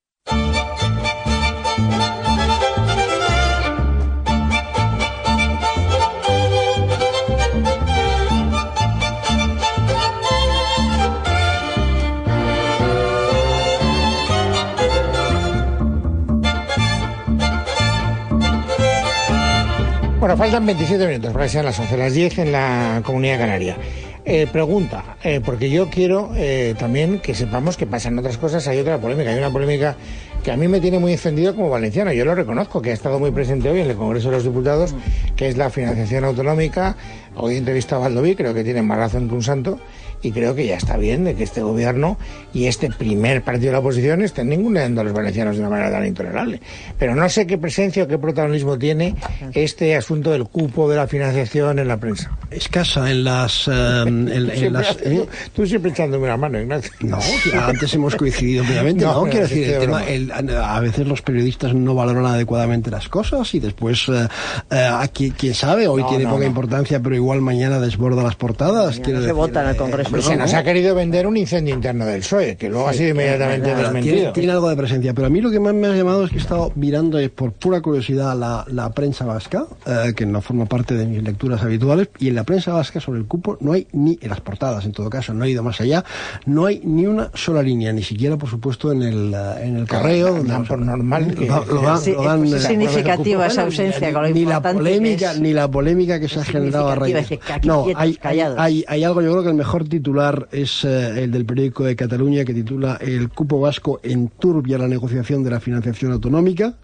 Bueno, faltan veintisiete minutos para que sean las once, las diez en la Comunidad Canaria. Eh, pregunta, eh, porque yo quiero eh, también que sepamos que pasan otras cosas, hay otra polémica, hay una polémica que a mí me tiene muy encendido como valenciano, yo lo reconozco, que ha estado muy presente hoy en el Congreso de los Diputados, que es la financiación autonómica. Hoy he entrevistado a Baldoví, creo que tiene más razón que un santo, y creo que ya está bien de que este gobierno y este primer partido de la oposición estén ninguneando a los valencianos de una manera tan intolerable. Pero no sé qué presencia o qué protagonismo tiene este asunto del cupo de la financiación en la prensa.
Escasa en las... Eh, en, en las
haces, ¿eh? tú, tú siempre echándome la mano, Ignacio.
No, antes hemos coincidido previamente. No, no, quiero decir, el tema, el, a veces los periodistas no valoran adecuadamente las cosas y después, eh, eh, aquí, quién sabe, hoy no, tiene no, poca no. importancia, pero igual mañana desborda las portadas.
Quiero se decir, vota en el Congreso.
Pues se nos ha querido vender un incendio interno del P S O E, que luego sí, ha sido inmediatamente no, no, desmentido.
Tiene, tiene algo de presencia, pero a mí lo que más me ha llamado es que he estado mirando por pura curiosidad la, la prensa vasca, eh, que no forma parte de mis lecturas habituales, y en la prensa vasca sobre el cupo no hay ni, en las portadas en todo caso, no he ido más allá, no hay ni una sola línea, ni siquiera por supuesto en el, en el correo.
Claro, donde por normal que,
lo, lo dan,
sí,
lo dan,
es significativa esa ausencia,
ni,
con lo
ni la polémica
es,
ni la polémica que se ha generado a raíz. No, hay, hay, hay, hay algo, yo creo que el mejor titular es eh, el del periódico de Cataluña, que titula "El cupo vasco enturbia la negociación de la financiación autonómica".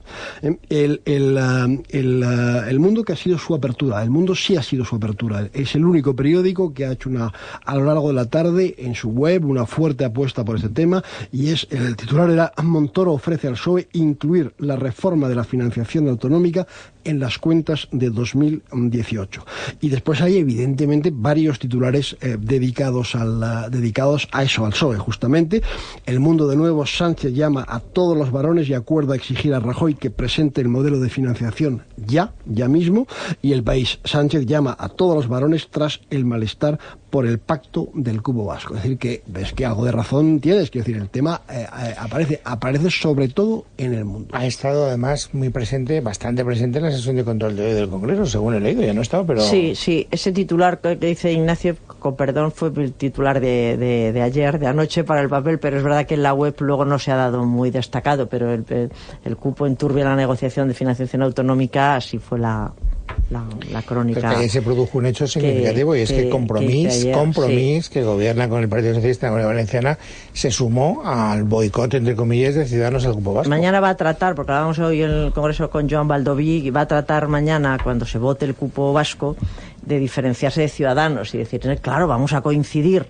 El, el, uh, el, uh, el Mundo, que ha sido su apertura, el Mundo sí ha sido su apertura, es el único periódico que ha hecho una, a lo largo de la tarde en su web, una fuerte apuesta por este tema, y es, el titular era: Montoro ofrece al P S O E incluir la reforma de la financiación autonómica en las cuentas de dos mil dieciocho. Y después hay evidentemente varios titulares eh, dedicados, al, uh, dedicados a eso, al P S O E justamente. El Mundo de nuevo: Sánchez llama a todos los varones y acuerda exigir a Rajoy que presente el modelo de financiación ya, ya mismo. Y El País: Sánchez llama a todos los varones tras el malestar por el pacto del cupo vasco. Es decir, que ves que algo de razón tienes, quiero decir, el tema eh, eh, aparece, aparece sobre todo en El Mundo.
Ha estado además muy presente, bastante presente en la sesión de control de hoy del Congreso, según he leído, ya no he estado, pero...
Sí, sí, ese titular que dice Ignacio, con perdón, fue el titular de, de, de ayer, de anoche para el papel, pero es verdad que en la web luego no se ha dado muy destacado, pero el, el, el cupo enturbia la negociación de financiación autonómica, así fue la... La, la crónica.
Porque ahí se produjo un hecho significativo que, y es que, que Compromís, que, ayer, Compromís sí. que gobierna con el Partido Socialista de la Comunidad Valenciana, se sumó al boicot, entre comillas, de Ciudadanos al cupo vasco.
Mañana va a tratar, porque hablábamos hoy en el Congreso con Joan Baldoví, y va a tratar mañana, cuando se vote el cupo vasco, de diferenciarse de Ciudadanos y decir, claro, vamos a coincidir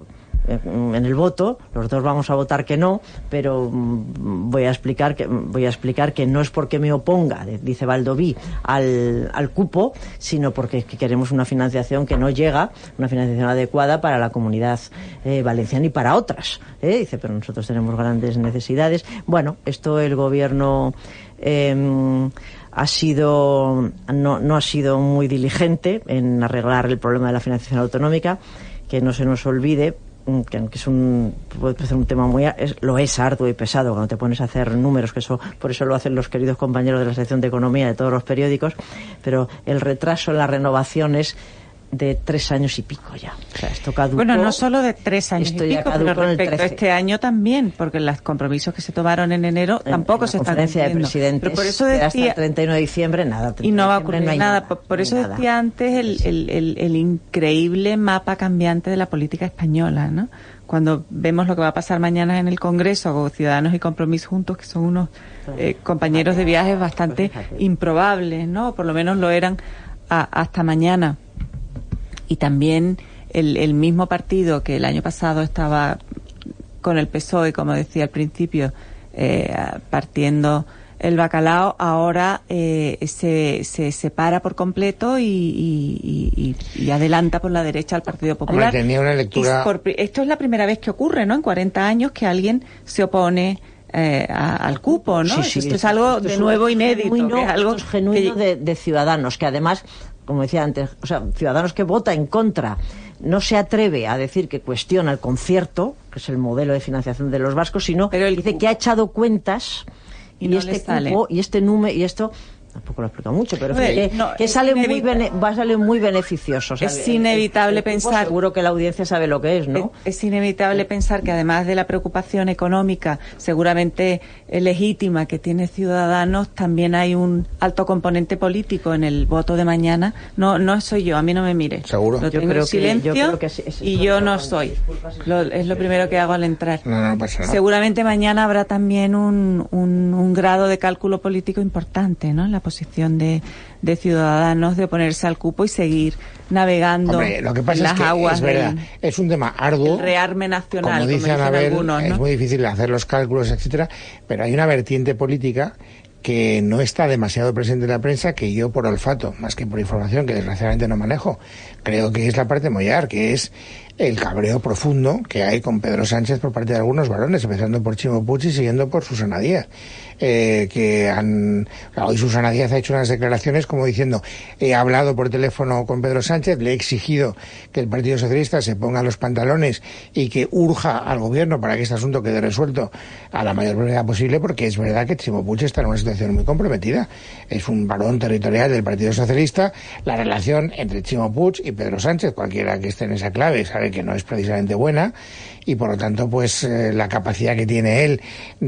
en el voto, los dos vamos a votar que no, pero voy a explicar que voy a explicar que no es porque me oponga, dice Baldoví, al, al cupo, sino porque queremos una financiación que no llega, una financiación adecuada para la comunidad eh, valenciana y para otras, ¿eh? Dice, pero nosotros tenemos grandes necesidades. Bueno, esto el gobierno eh, ha sido no, no ha sido muy diligente en arreglar el problema de la financiación autonómica, que no se nos olvide que aunque es un puede parecer un tema muy es, lo es arduo y pesado cuando te pones a hacer números, que eso por eso lo hacen los queridos compañeros de la sección de economía de todos los periódicos, pero el retraso en las renovaciones de tres años y pico ya. O sea, esto caducó.
Bueno, no solo de tres años y pico, pero respecto a este año también, porque los compromisos que se tomaron en enero en, tampoco en se están cumpliendo.
La conferencia de presidentes,
pero por eso decía,
hasta el treinta y uno de diciembre, nada.
Y no va a ocurrir no nada. nada. Por, por eso decía nada. antes el, el, el, el increíble mapa cambiante de la política española, ¿no? Cuando vemos lo que va a pasar mañana en el Congreso con Ciudadanos y Compromiso juntos, que son unos eh, compañeros de viajes bastante improbables, ¿no? Por lo menos lo eran a, hasta mañana. Y también el, el mismo partido que el año pasado estaba con el P S O E, como decía al principio, eh, partiendo el bacalao, ahora eh, se, se separa por completo y, y, y, y adelanta por la derecha al Partido Popular.
Hombre, tenía una lectura...
Por, esto es la primera vez que ocurre, ¿no? En cuarenta años que alguien se opone eh, a, al cupo, ¿no?
Sí, sí,
esto es algo
esto
de
es
nuevo inédito.
Genuino,
que es algo
esto es genuino
que...
de, de Ciudadanos, que además, como decía antes, o sea, Ciudadanos que vota en contra, no se atreve a decir que cuestiona el concierto, que es el modelo de financiación de los vascos, sino
Pero él
dice que ha echado cuentas y, y no este cupo y este número y esto tampoco lo he explicado mucho, pero
Oye,
que,
no,
que sale muy bene, va a salir muy beneficioso. O sea,
es inevitable
el, el, el
pensar...
Seguro que la audiencia sabe lo que es, ¿no?
Es, es inevitable pensar que además de la preocupación económica, seguramente eh, legítima, que tiene Ciudadanos, también hay un alto componente político en el voto de mañana. No no soy yo, a mí no me mire.
Seguro.
Lo
yo
tengo
creo
en silencio
que, yo creo que es, es,
y yo no soy. Lo, es lo primero que hago al entrar.
No, no pasa nada.
Seguramente mañana habrá también un, un, un grado de cálculo político importante, ¿no? En la posición de de Ciudadanos de oponerse al cupo y seguir navegando.
Hombre, lo que pasa
en las
es que
aguas
es verdad,
del,
es un tema arduo.
el rearme nacional,
como dice
como
Anabel,
algunos, ¿no?
Es muy difícil hacer los cálculos, etcétera, pero hay una vertiente política que no está demasiado presente en la prensa, que yo por olfato, más que por información, que desgraciadamente no manejo, creo que es la parte mollar, que es el cabreo profundo que hay con Pedro Sánchez por parte de algunos varones, empezando por Chimo Puig y siguiendo por Susana Díaz, eh, que han... Hoy Susana Díaz ha hecho unas declaraciones como diciendo, he hablado por teléfono con Pedro Sánchez, le he exigido que el Partido Socialista se ponga los pantalones y que urja al gobierno para que este asunto quede resuelto a la mayor brevedad posible, porque es verdad que Chimo Puig está en una situación muy comprometida. Es un varón territorial del Partido Socialista. La relación entre Chimo Puig y Pedro Sánchez, cualquiera que esté en esa clave, sabe que no es precisamente buena, y por lo tanto pues eh, la capacidad que tiene él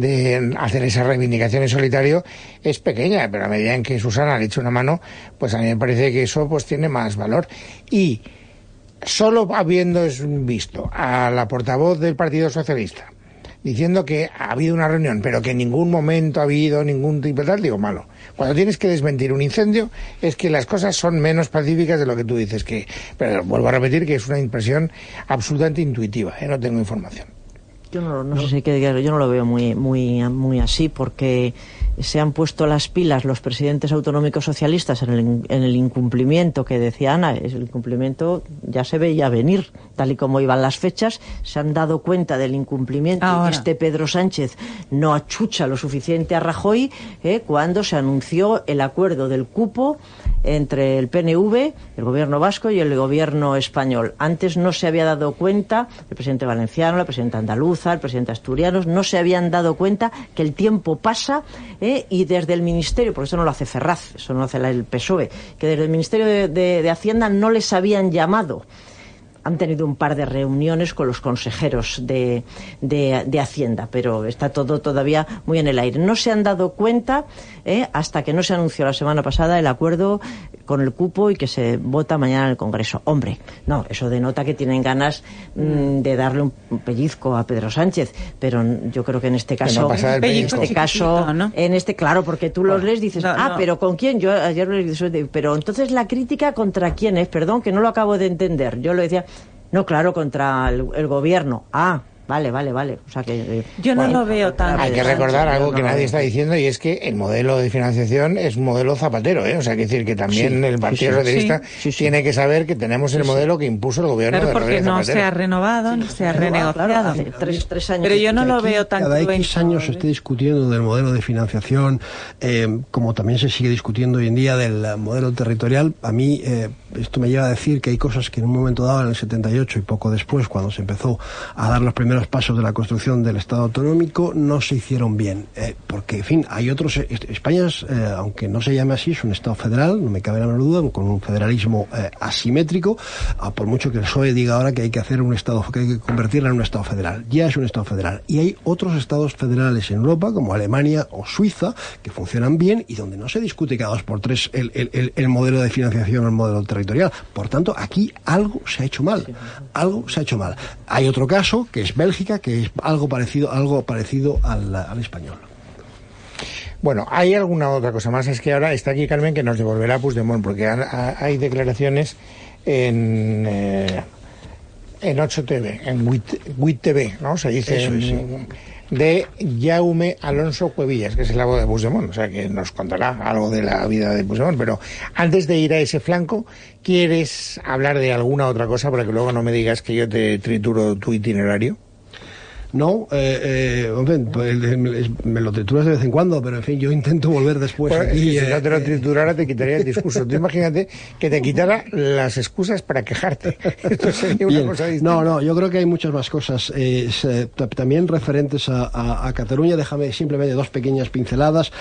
de hacer esa reivindicación en solitario es pequeña, pero a medida en que Susana le echa una mano, pues a mí me parece que eso pues tiene más valor. Y solo habiendo visto a la portavoz del Partido Socialista diciendo que ha habido una reunión, pero que en ningún momento ha habido ningún tipo de tal, digo, malo. Cuando tienes que desmentir un incendio, es que las cosas son menos pacíficas de lo que tú dices. Que, pero vuelvo a repetir que es una impresión absolutamente intuitiva, ¿eh? No tengo información.
Yo no, no, no sé qué digas, yo no lo veo muy, muy, muy así, porque se han puesto las pilas los presidentes autonómicos socialistas en el, en el incumplimiento que decía Ana. El incumplimiento ya se veía venir, tal y como iban las fechas, se han dado cuenta del incumplimiento. Ahora. Y este Pedro Sánchez no achucha lo suficiente a Rajoy eh, cuando se anunció el acuerdo del cupo entre el P N V, el gobierno vasco y el gobierno español. Antes no se había dado cuenta, el presidente valenciano, la presidenta andaluza, el presidente asturiano, no se habían dado cuenta que el tiempo pasa eh, y desde el Ministerio, porque eso no lo hace Ferraz, eso no lo hace el P S O E, que desde el Ministerio de, de, de Hacienda no les habían llamado. Han tenido un par de reuniones con los consejeros de, de, de Hacienda, pero está todo todavía muy en el aire. No se han dado cuenta eh, hasta que no se anunció la semana pasada el acuerdo con el cupo y que se vota mañana en el Congreso. Hombre, no, eso denota que tienen ganas mmm, de darle un pellizco a Pedro Sánchez, pero yo creo que en este caso,
no
en este caso, ¿no? En este, claro, porque tú los lees dices, no, ah, no. pero ¿con quién? Yo ayer les dije, pero entonces la crítica contra quién es, perdón, que no lo acabo de entender. Yo lo decía. No, claro, contra el, el gobierno. Ah, Vale, vale, vale. O sea que eh,
yo no
bueno,
lo veo tan.
Hay que recordar algo que nadie está diciendo, y es que el modelo de financiación es un modelo Zapatero, ¿eh? O sea, que decir que también
sí,
el Partido
sí, sí.
Socialista
sí, sí.
tiene que saber que tenemos el modelo que impuso el gobierno
Claro,
de
porque
Rodríguez
no
Zapatero.
se ha renovado ni se ha renegociado.
Claro, hace tres, tres años.
Pero yo no lo
Aquí,
veo tan
cada
cruento.
X años se esté discutiendo del modelo de financiación, eh, como también se sigue discutiendo hoy en día del modelo territorial. A mí eh, esto me lleva a decir que hay cosas que en un momento dado, en el setenta y ocho y poco después, cuando se empezó a dar los primeros pasos de la construcción del Estado autonómico, no se hicieron bien. Eh, porque, en fin, hay otros... España, es, eh, aunque no se llame así, es un Estado federal, no me cabe la menor duda, con un federalismo eh, asimétrico, a por mucho que el P S O E diga ahora que hay que hacer un Estado, que hay que convertirla en un Estado federal. Ya es un Estado federal. Y hay otros Estados federales en Europa, como Alemania o Suiza, que funcionan bien y donde no se discute cada dos por tres el, el, el, el modelo de financiación o el modelo territorial. Por tanto, aquí algo se ha hecho mal. Algo se ha hecho mal. Hay otro caso, que es Bélgica, que es algo parecido, algo parecido al, al español.
Bueno, hay alguna otra cosa más, es que ahora está aquí Carmen, que nos devolverá Puigdemont, porque ha, ha, hay declaraciones en... Eh, en ocho T V, en huit T V, ¿no? Se dice
Eso es, sí.
De Jaume Alonso Cuevillas, que es el abogado de Puigdemont, o sea que nos contará algo de la vida de Puigdemont. Pero antes de ir a ese flanco, ¿quieres hablar de alguna otra cosa para que luego no me digas que yo te trituro tu itinerario?
No, eh, eh, hombre, pues, me lo trituras de vez en cuando, pero en fin, yo intento volver después
Pues,
aquí.
si
eh,
no te lo
eh,
triturara, te quitaría el discurso. Tú imagínate que te quitara las excusas para quejarte. Esto sería una
Bien.
cosa distinta.
No, no, yo creo que hay muchas más cosas. Eh, se, también referentes a, a, a Cataluña, déjame simplemente dos pequeñas pinceladas.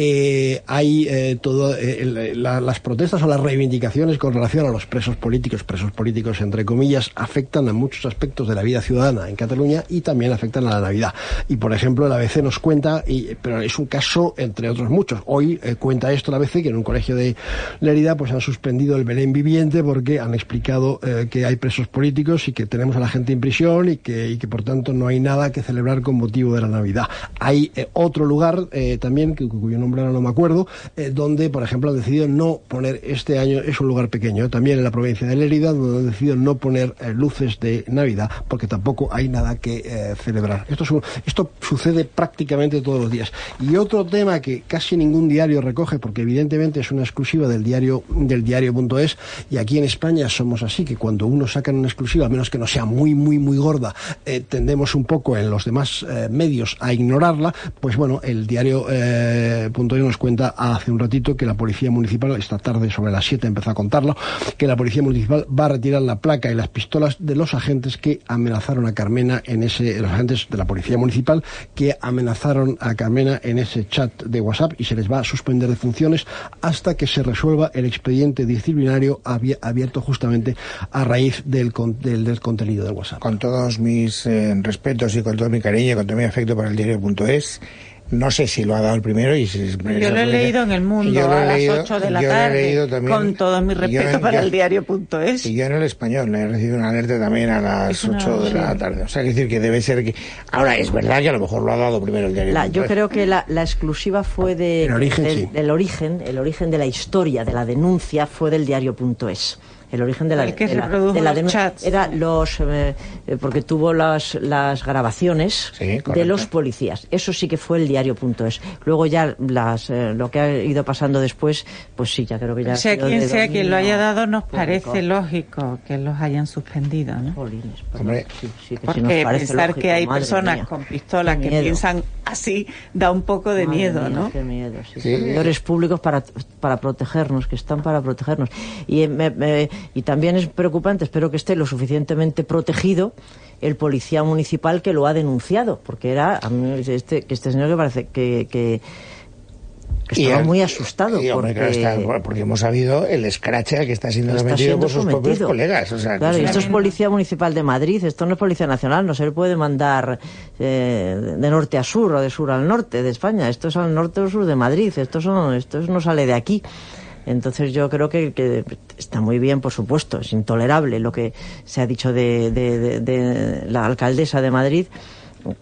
Eh, hay eh, todo eh, el, la, las protestas o las reivindicaciones con relación a los presos políticos, presos políticos entre comillas, afectan a muchos aspectos de la vida ciudadana en Cataluña y también afectan a la Navidad. Y por ejemplo, el A B C nos cuenta, y, pero es un caso entre otros muchos. Hoy eh, cuenta esto el A B C, que en un colegio de Lérida pues han suspendido el Belén viviente porque han explicado eh, que hay presos políticos y que tenemos a la gente en prisión y que, y que por tanto no hay nada que celebrar con motivo de la Navidad. Hay eh, otro lugar eh, también, que, cuyo nombre ahora no me acuerdo, eh, donde por ejemplo han decidido no poner este año, es un lugar pequeño, también en la provincia de Lérida, donde han decidido no poner eh, luces de Navidad porque tampoco hay nada que eh, celebrar. Esto, es un, esto sucede prácticamente todos los días. Y otro tema que casi ningún diario recoge, porque evidentemente es una exclusiva del diario del diario.es, y aquí en España somos así, que cuando uno saca una exclusiva, a menos que no sea muy, muy, muy gorda, eh, tendemos un poco en los demás eh, medios a ignorarla. Pues bueno, el diario.es eh, nos cuenta hace un ratito que la Policía Municipal, esta tarde sobre las siete empezó a contarlo, que la Policía Municipal va a retirar la placa y las pistolas de los agentes que amenazaron a Carmena en ese, los agentes de la Policía Municipal que amenazaron a Carmena en ese chat de WhatsApp, y se les va a suspender de funciones hasta que se resuelva el expediente disciplinario abierto justamente a raíz del, del, del contenido del WhatsApp.
Con todos mis eh, respetos y con todo mi cariño y con todo mi afecto para el diario.es, no sé si lo ha dado el primero. Y si,
yo lo he leído en El Mundo a las ocho de la tarde, con todo mi respeto en, para yo, el diario.es.
Y yo en El Español he recibido una alerta también a las ocho de la tarde. O sea, que decir que debe ser que... Ahora, es verdad que a lo mejor lo ha dado primero el diario.
La, yo creo que la, la exclusiva fue de,
el origen,
del,
sí.
del origen, el origen de la historia, de la denuncia, fue del diario.es. El origen de la,
el que
de la,
de la denuncia
era los eh, porque tuvo las, las grabaciones
sí,
de los policías. Eso sí que fue el diario.es. Luego ya las eh, lo que ha ido pasando después, pues sí, ya creo que ya...
Sea quien sea quien lo haya dado, nos parece lógico que los hayan suspendido, ¿no?
Polines, Hombre,
sí, sí, que
porque
sí nos parece
pensar
lógico,
que hay personas
mía.
con pistolas que piensan así da un poco de
madre
miedo,
mía,
¿no?
Qué miedo, sí.
Sí.
Servidores públicos para, para protegernos, que están para protegernos. Y, me, me, y también es preocupante, espero que esté lo suficientemente protegido el policía municipal que lo ha denunciado, porque era a mí este que este señor que parece que, que, que estaba
el,
muy asustado
y, hombre,
porque,
claro, está, porque hemos sabido el escrache al que está siendo
está
sometido
siendo
por sus
sometido.
propios colegas. O sea,
claro,
y
esto es Policía Municipal de Madrid, esto no es Policía Nacional, no se le puede mandar eh, de norte a sur o de sur al norte de España, esto es al norte o sur de Madrid, esto, son, esto no sale de aquí. Entonces yo creo que, que está muy bien, por supuesto, es intolerable lo que se ha dicho de, de, de, de la alcaldesa de Madrid.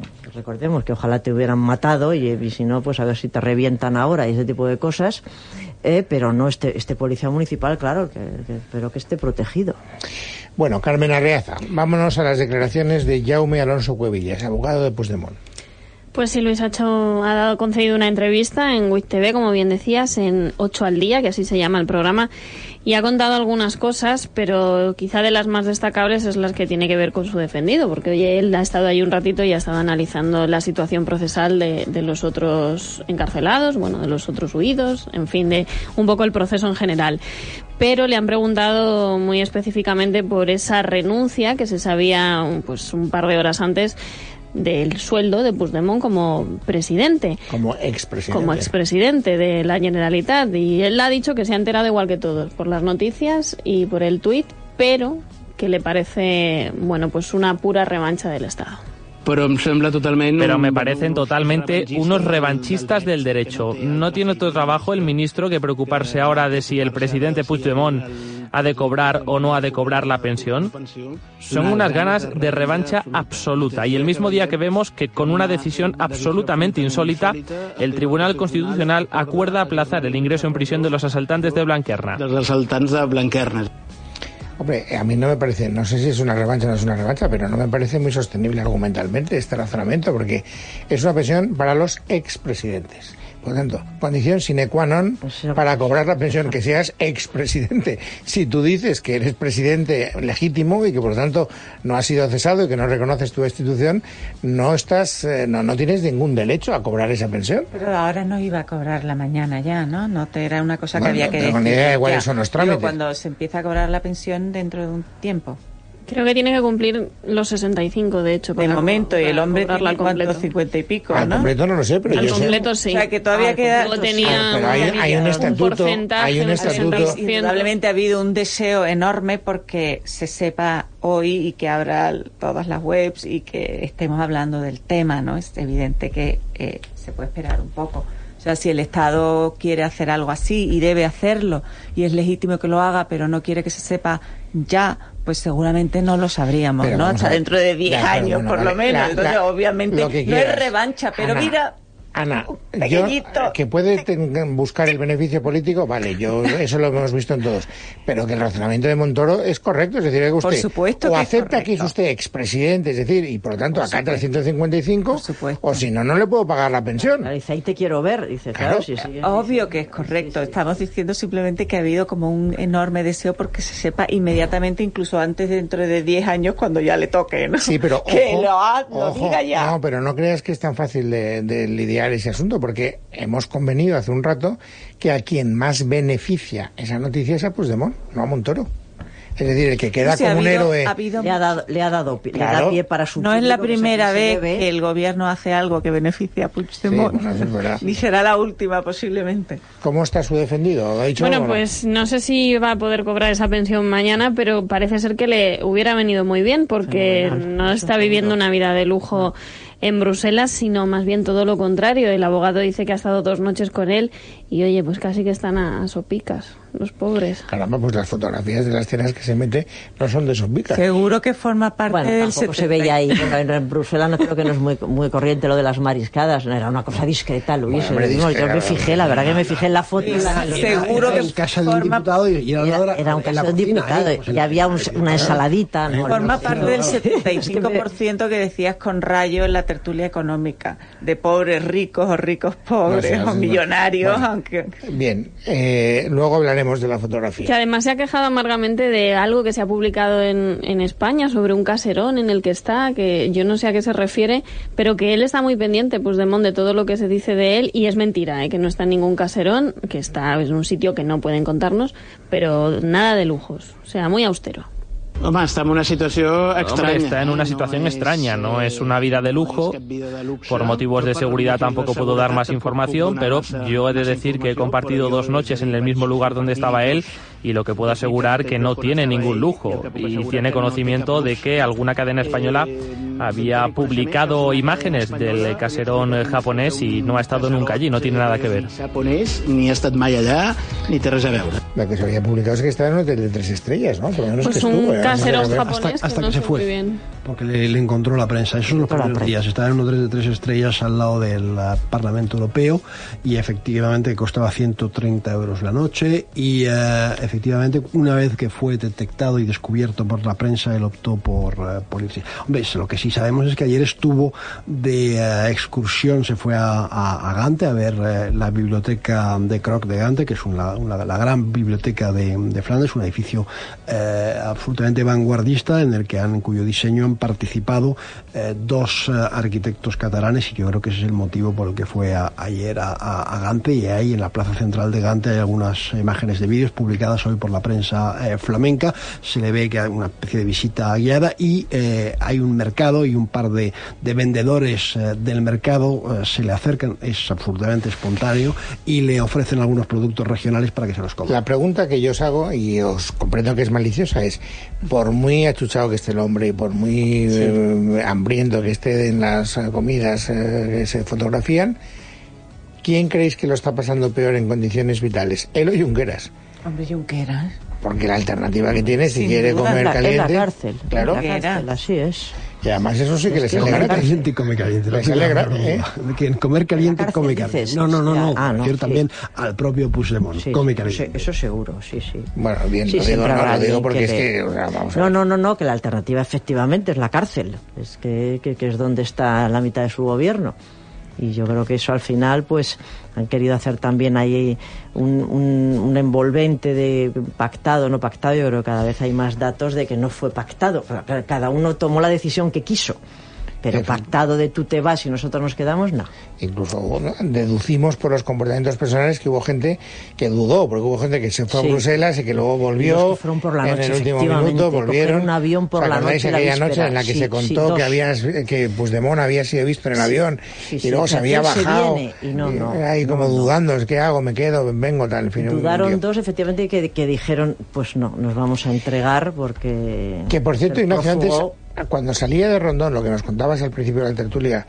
Recordemos que ojalá te hubieran matado y, y si no, pues a ver si te revientan ahora y ese tipo de cosas. eh, pero no este, este policía municipal, claro, que, que, pero que esté protegido.
Bueno, Carmen Arreaza, vámonos a las declaraciones de Jaume Alonso Cuevillas, abogado de Puigdemont.
Pues sí, Luis ha, hecho, ha dado, concedido una entrevista en WIC T V, como bien decías, en ocho al día, que así se llama el programa, y ha contado algunas cosas, pero quizá de las más destacables es las que tiene que ver con su defendido, porque oye, él ha estado ahí un ratito y ha estado analizando la situación procesal de, de los otros encarcelados, bueno, de los otros huidos, en fin, de un poco el proceso en general. Pero le han preguntado muy específicamente por esa renuncia que se sabía pues un par de horas antes del sueldo de Puigdemont como presidente.
Como expresidente.
Como expresidente de la Generalitat. Y él ha dicho que se ha enterado igual que todos, por las noticias y por el tuit, pero que le parece, bueno, pues una pura revancha del Estado.
Pero me parecen totalmente unos revanchistas del derecho. No tiene otro trabajo el ministro que preocuparse ahora de si el presidente Puigdemont ha de cobrar o no ha de cobrar la pensión. Son unas ganas de revancha absoluta. Y el mismo día que vemos que con una decisión absolutamente insólita, el Tribunal Constitucional acuerda aplazar el ingreso en prisión de los asaltantes de Blanquerna.
Los asaltantes de Blanquerna.
Hombre, a mí no me parece, no sé si es una revancha o no es una revancha, pero no me parece muy sostenible argumentalmente este razonamiento, porque es una pensión para los expresidentes. Por tanto, condición sine qua non para cobrar la pensión, que seas expresidente. Si tú dices que eres presidente legítimo y que por lo tanto no has sido cesado y que no reconoces tu destitución, no estás, eh, no, no tienes ningún derecho a cobrar esa pensión.
Pero ahora no iba a cobrar la mañana ya, ¿no? No te era una cosa
bueno,
que había que decir.
No tengo ni idea de cuáles son los trámites.
Digo, cuando se empieza a cobrar la pensión dentro de un tiempo.
Creo que tiene que cumplir los sesenta y cinco, de hecho.
De momento, y el hombre tiene cuánto, cincuenta y pico, ¿no?
Al completo no lo sé, pero
al
yo
completo
sé.
sí.
O sea, que todavía
al
queda...
Tenía
pero hay, hay un estatuto,
un
hay un estatuto...
Indudablemente ha habido un deseo enorme porque se sepa hoy y que abra todas las webs y que estemos hablando del tema, ¿no? Es evidente que eh, se puede esperar un poco. O sea, si el Estado quiere hacer algo así y debe hacerlo y es legítimo que lo haga, pero no quiere que se sepa ya, pues seguramente no lo sabríamos, pero ¿no? Hasta dentro de diez años, bueno, por vale, lo menos. La, Entonces, la, obviamente, no es revancha, pero
Ana,
mira...
Ana, yo, que puede ten, buscar el beneficio político, vale, yo eso lo hemos visto en todos, pero que el razonamiento de Montoro es correcto, es decir, que usted
por supuesto
o
que
acepta
es
que es usted expresidente, es decir, y por lo tanto por acata el ciento cincuenta y cinco, o si no, no le puedo pagar la pensión.
Claro, dice, ahí te quiero ver, dice, claro, claro sí, sí,
obvio
sí,
que es correcto, sí, sí. Estamos diciendo simplemente que ha habido como un enorme deseo porque se sepa inmediatamente, incluso antes, dentro de diez años, cuando ya le toque, ¿no?
Sí, pero
que
ojo,
lo, ha, lo
ojo,
diga ya.
No, pero no creas que es tan fácil de, de lidiar ese asunto, porque hemos convenido hace un rato que a quien más beneficia esa noticia es a Puigdemont, no a Montoro. Es decir, el que queda
sí,
como
habido,
un héroe...
Ha habido... Le ha dado, le ha dado claro. Le da pie para su...
No es la primera vez que, que el gobierno hace algo que beneficia a Puigdemont. Sí, bueno, es ni será la última, posiblemente.
¿Cómo está su defendido? ¿Ha dicho
bueno,
algo?
Pues no sé si va a poder cobrar esa pensión mañana, pero parece ser que le hubiera venido muy bien, porque sí, no está viviendo una vida de lujo en Bruselas, sino más bien todo lo contrario. El abogado dice que ha estado dos noches con él y, oye, pues casi que están a, a sopicas, los pobres.
Caramba, pues las fotografías de las cenas que se mete no son de sopicas.
Seguro que forma parte
bueno,
del
tampoco se veía ahí. En, en Bruselas no creo que no es muy, muy corriente lo de las mariscadas, no era una cosa discreta, Luis. Bueno, hombre, discreta, yo me fijé, la verdad que me fijé en la foto.
Sí, la, seguro que
en casa de un diputado y era,
era, era un casa de un diputado ¿eh? Y había un, una ensaladita.
No, forma no, parte no, del setenta y cinco por ciento que decías con Rayo en la tertulia económica, de pobres ricos o ricos pobres no sé, o millonarios. Bueno, aunque...
Bien, eh, luego hablaremos de la fotografía.
Que además se ha quejado amargamente de algo que se ha publicado en, en España sobre un caserón en el que está, que yo no sé a qué se refiere, pero que él está muy pendiente, Puigdemont, de todo lo que se dice de él, y es mentira, ¿eh? Que no está en ningún caserón, que está en un sitio que no pueden contarnos, pero nada de lujos, o sea, muy austero.
Home, està en una situació extraña.
Hombre, está en una situación no extraña, es, no es una vida de lujo. Por motivos de seguridad tampoco puedo dar más información, pero yo he de decir que he compartido dos noches en el mismo lugar donde estaba él y lo que puedo asegurar que no tiene ningún lujo y tiene conocimiento de que alguna cadena española había publicado imágenes del caserón japonés y no ha estado nunca allí, no tiene nada que ver.
Japonés, ni ha estat mai allà, ni té res a veure.
Lo que se había publicado es que estaba en un hotel de tres estrellas, ¿no? Por lo menos
pues
que
un
estuvo.
caserón japonés
hasta,
que
hasta
no
que se
sé
fue,
muy bien.
porque le, le encontró la prensa. Esos son los primeros días. Estaba en un hotel de tres estrellas al lado del uh, Parlamento Europeo y efectivamente costaba ciento treinta euros la noche y uh, efectivamente una vez que fue detectado y descubierto por la prensa, él optó por, uh, por irse. Hombre, lo que sí sabemos es que ayer estuvo de uh, excursión, se fue a, a, a Gante a ver uh, la biblioteca de Croc de Gante, que es una, una, la gran biblioteca de, de Flandes, un edificio uh, absolutamente vanguardista en el que han, en cuyo diseño han participado uh, dos uh, arquitectos catalanes, y yo creo que ese es el motivo por el que fue a, ayer a, a, a Gante. Y ahí en la plaza central de Gante hay algunas imágenes de vídeos publicadas hoy por la prensa eh, flamenca. Se le ve que hay una especie de visita guiada y eh, hay un mercado y un par de, de vendedores eh, del mercado eh, se le acercan, es absolutamente espontáneo, y le ofrecen algunos productos regionales para que se los coma.
La pregunta que yo os hago, y os comprendo que es maliciosa, es: por muy achuchado que esté el hombre y por muy sí. eh, hambriento que esté en las eh, comidas eh, que se fotografían, ¿quién creéis que lo está pasando peor en condiciones vitales? ¿Él o Junqueras?
Hombre, Junqueras.
Porque la alternativa que tiene, si Sin quiere
duda,
comer
la,
caliente...
En la cárcel.
Claro.
En la cárcel, así es.
Y además eso sí que les
comer
alegra.
Caliente y come caliente.
Les alegra, ¿eh?
Que comer caliente y come caliente. No, no, no, no.
Ah, no,
quiero
sí.
también al propio Puigdemont.
Sí,
come
sí,
caliente.
Eso seguro, sí, sí.
Bueno, bien,
sí,
lo digo, no, lo digo porque
que
es
le...
que... O sea, vamos a
no,
ver.
no, no, no, que la alternativa efectivamente es la cárcel. Es que, que, que es donde está la mitad de su gobierno. Y yo creo que eso al final, pues, han querido hacer también ahí un, un, un envolvente de pactado, no pactado. Yo creo que cada vez hay más datos de que no fue pactado. Cada uno tomó la decisión que quiso. Pero pactado de tú te vas y nosotros nos quedamos, no.
Incluso bueno, deducimos por los comportamientos personales que hubo gente que dudó, porque hubo gente que se fue sí. a Bruselas y que luego volvió,
que fueron por la noche,
en el último minuto volvieron.
Un avión por la noche,
aquella
la
noche en la que
sí,
se contó
sí,
que había, que Puigdemont había sido visto en el
sí,
avión
sí, sí,
y luego
sí,
se había bajado
se y no, no,
y ahí como
no,
dudando, es que hago, me quedo, vengo, tal. En fin,
dudaron un dos efectivamente que, que dijeron, pues no, nos vamos a entregar porque...
Que por cierto, Ignacio, antes...
prófugo...
Cuando salía de Rondón, lo que nos contabas al principio de la tertulia,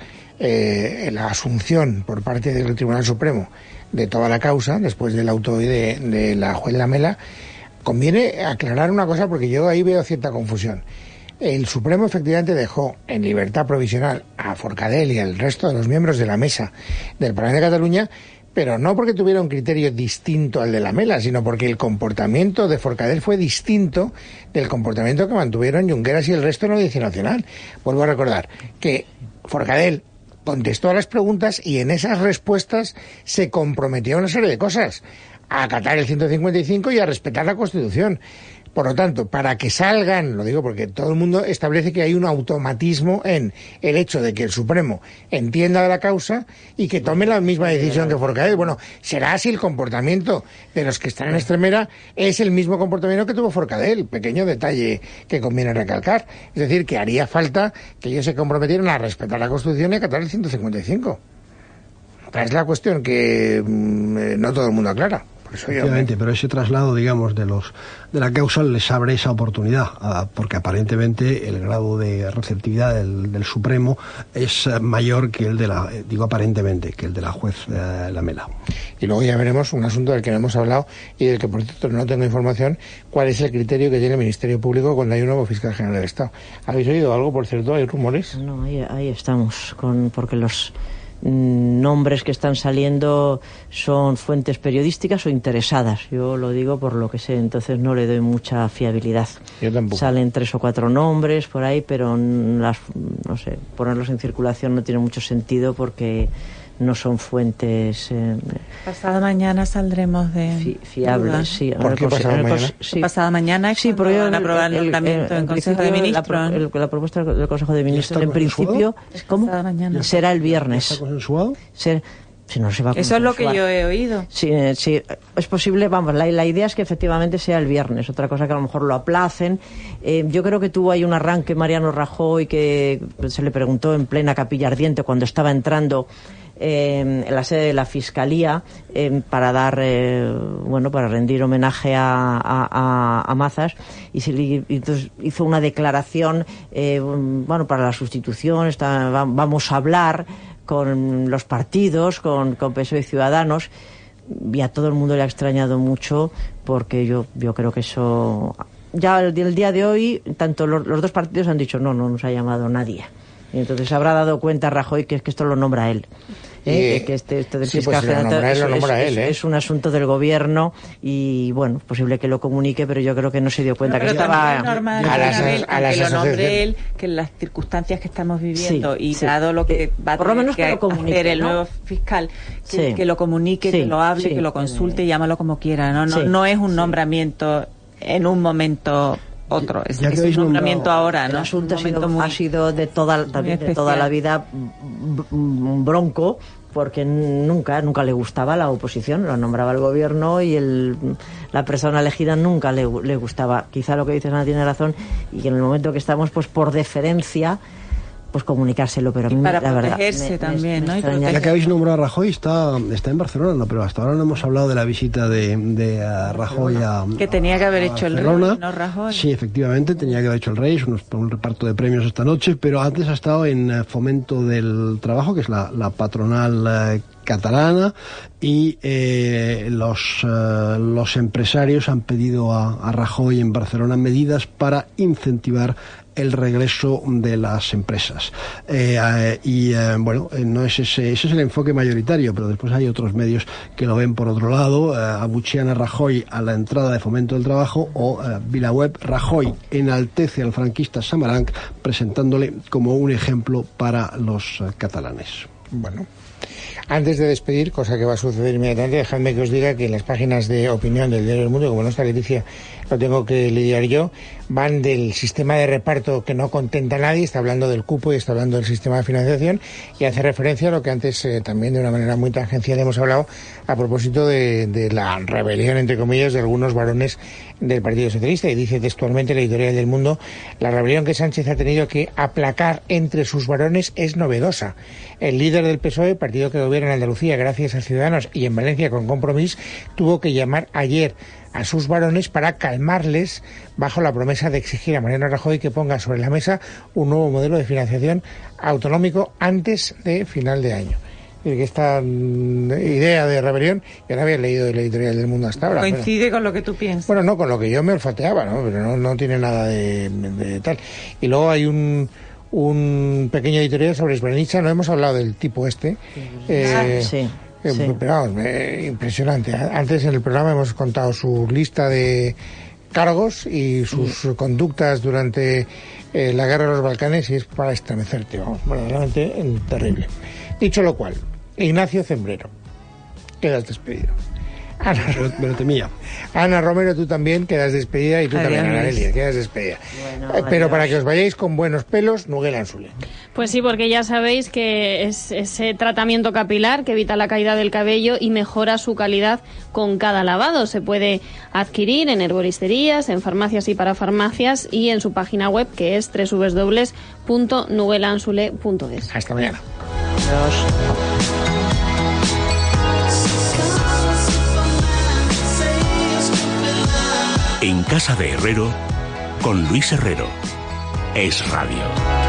eh, la asunción por parte del Tribunal Supremo de toda la causa, después del auto de, de la juez Lamela, conviene aclarar una cosa porque yo ahí veo cierta confusión. El Supremo efectivamente dejó en libertad provisional a Forcadell y al resto de los miembros de la mesa del Parlamento de Cataluña, pero no porque tuviera un criterio distinto al de Lamela, sino porque el comportamiento de Forcadell fue distinto del comportamiento que mantuvieron Junqueras y el resto de la Audiencia Nacional. Vuelvo a recordar que Forcadell contestó a las preguntas y en esas respuestas se comprometió a una serie de cosas, a acatar el ciento cincuenta y cinco y a respetar la Constitución. Por lo tanto, para que salgan, lo digo porque todo el mundo establece que hay un automatismo en el hecho de que el Supremo entienda de la causa y que tome la misma decisión que Forcadell. Bueno, será así el comportamiento de los que están en Extremera, es el mismo comportamiento que tuvo Forcadell, pequeño detalle que conviene recalcar. Es decir, que haría falta que ellos se comprometieran a respetar la Constitución y acatar el ciento cincuenta y cinco. Es la cuestión que mmm, no todo el mundo aclara.
Efectivamente, pero ese traslado, digamos, de los de la causa les abre esa oportunidad, porque aparentemente el grado de receptividad del, del Supremo es mayor que el de la, digo aparentemente, que el de la juez eh, Lamela.
Y luego ya veremos un asunto del que no hemos hablado y del que, por cierto, no tengo información, cuál es el criterio que tiene el Ministerio Público cuando hay un nuevo fiscal general del Estado. ¿Habéis oído algo, por cierto? ¿Hay rumores?
No, ahí, ahí estamos, con porque los nombres que están saliendo son fuentes periodísticas o interesadas. Yo lo digo por lo que sé, entonces no le doy mucha fiabilidad.
Yo tampoco.
Salen tres o cuatro nombres por ahí, pero las, no sé, ponerlos en circulación no tiene mucho sentido porque no son fuentes eh,
pasada mañana saldremos de
fi, fiables, sí.
¿Por qué pasada mañana?
Sí. Pasada mañana
sí, porque
van a aprobar el nombramiento en Consejo de Ministros.
La, el, la propuesta del Consejo de Ministros en principio ¿cómo?
Pasada mañana.
Será el viernes.
¿Está consensuado?
Ser, si no se va a
Eso es lo que yo he oído.
Sí, sí, es posible, vamos, la, la idea es que efectivamente sea el viernes, otra cosa que a lo mejor lo aplacen. Eh, yo creo que tuvo ahí un arranque Mariano Rajoy que se le preguntó en plena Capilla Ardiente cuando estaba entrando eh, en la sede de la Fiscalía eh, para dar, eh, bueno, para rendir homenaje a, a, a Mazas, y, se, y entonces hizo una declaración, eh, bueno, para la sustitución, está, va, vamos a hablar con los partidos, con, con P S O E y Ciudadanos, y a todo el mundo le ha extrañado mucho, porque yo, yo creo que eso, ya el, el día de hoy, tanto los, los dos partidos han dicho, no, no nos ha llamado nadie. Y entonces habrá dado cuenta Rajoy que es que esto lo nombra él. ¿eh?
Y,
que este, este del
sí,
fiscal
pues, si lo
general
nombra él,
es,
lo nombra
es,
él, ¿eh?
es un asunto del gobierno, y bueno, posible que lo comunique, pero yo creo que no se dio cuenta,
pero
que estaba
es normal,
a las,
Isabel,
a las
que lo nombre
asociaciones.
él, que en las circunstancias que estamos viviendo,
Sí,
y
sí.
dado lo que va a
Por lo
tener
menos que
que
lo comunique,
hacer el
¿no?
nuevo fiscal, que,
Sí.
que lo comunique,
Sí,
que lo hable,
sí.
que lo consulte, llámalo como quiera, ¿no? No,
Sí.
no es un nombramiento en un momento otro, es,
Ya que
es
habéis
un nombramiento
nombrado,
ahora,
El
¿no?
asunto ha
Un momento
sido,
muy-
ha sido de toda, también de toda
especial.
la vida b- b- bronco, porque nunca nunca le gustaba la oposición, lo nombraba el gobierno, y el, la persona elegida nunca le, le gustaba. Quizá lo que dices, Ana, tiene razón, y que en el momento que estamos, pues por deferencia, pues comunicárselo, pero a
Y
mí
para
la verdad
protegerse
me- me-
también,
me
¿no? Y
extraña.
Ya que habéis nombrado a Rajoy, está, está en Barcelona, ¿no? Pero hasta ahora no hemos hablado de la visita de, de a Rajoy a
Que tenía que haber
a
hecho el
Barcelona.
rey, no Rajoy.
Sí, efectivamente, tenía que haber hecho el rey, es un, un reparto de premios esta noche, pero antes ha estado en eh, Fomento del Trabajo, que es la, la patronal eh, catalana, y eh, los, eh, los empresarios han pedido a, a Rajoy en Barcelona medidas para incentivar el regreso de las empresas. Eh, eh, y eh, bueno, eh, no es ese, ese es el enfoque mayoritario, pero después hay otros medios que lo ven por otro lado. Eh, abuchean a Rajoy a la entrada de Fomento del Trabajo, o eh, VilaWeb, Rajoy enaltece al franquista Samaranch presentándole como un ejemplo para los eh, catalanes.
Bueno, antes de despedir, cosa que va a suceder inmediatamente, dejadme que os diga que en las páginas de opinión del Diario del Mundo, como no está Leticia, lo tengo que lidiar yo, van del sistema de reparto que no contenta a nadie, está hablando del cupo y está hablando del sistema de financiación, y hace referencia a lo que antes eh, también de una manera muy tangencial hemos hablado a propósito de, de la rebelión, entre comillas, de algunos varones del Partido Socialista, y dice textualmente la editorial del Mundo: la rebelión que Sánchez ha tenido que aplacar entre sus varones es novedosa. El líder del P S O E, partido que gobierna en Andalucía gracias a Ciudadanos y en Valencia con Compromís, tuvo que llamar ayer a sus varones para calmarles bajo la promesa de exigir a Mariano Rajoy que ponga sobre la mesa un nuevo modelo de financiación autonómico antes de final de año. Y que esta mm, idea de rebelión, yo no había leído el editorial del Mundo hasta ahora.
Coincide
pero,
con lo que tú piensas.
bueno, no, con lo que yo me olfateaba, ¿no? Pero no, no tiene nada de, de tal. Y luego hay un un pequeño editorial sobre Srebrenica, no hemos hablado del tipo este. Eh,
Ah, sí.
Eh,
Sí.
Pero vamos, eh, impresionante. Antes en el programa hemos contado su lista de cargos y sus mm. conductas durante eh, la guerra de los Balcanes, y es para estremecerte, vamos, verdaderamente eh, terrible. Dicho lo cual, Ignacio Zembrero, quedas despedido. Ana,
Me lo temía.
Ana Romero, tú también quedas despedida, y tú
Adiós.
también, Ana Elia, quedas despedida.
Bueno,
Eh, pero
adiós.
para que os vayáis con buenos pelos, Nuguel Ansule.
Pues sí, porque ya sabéis que es ese tratamiento capilar que evita la caída del cabello y mejora su calidad con cada lavado. Se puede adquirir en herboristerías, en farmacias y parafarmacias, y en su página web, que es doble u doble u doble u punto nuguelansule punto es.
Hasta mañana.
En Casa de Herrero, con Luis Herrero. Es Radio.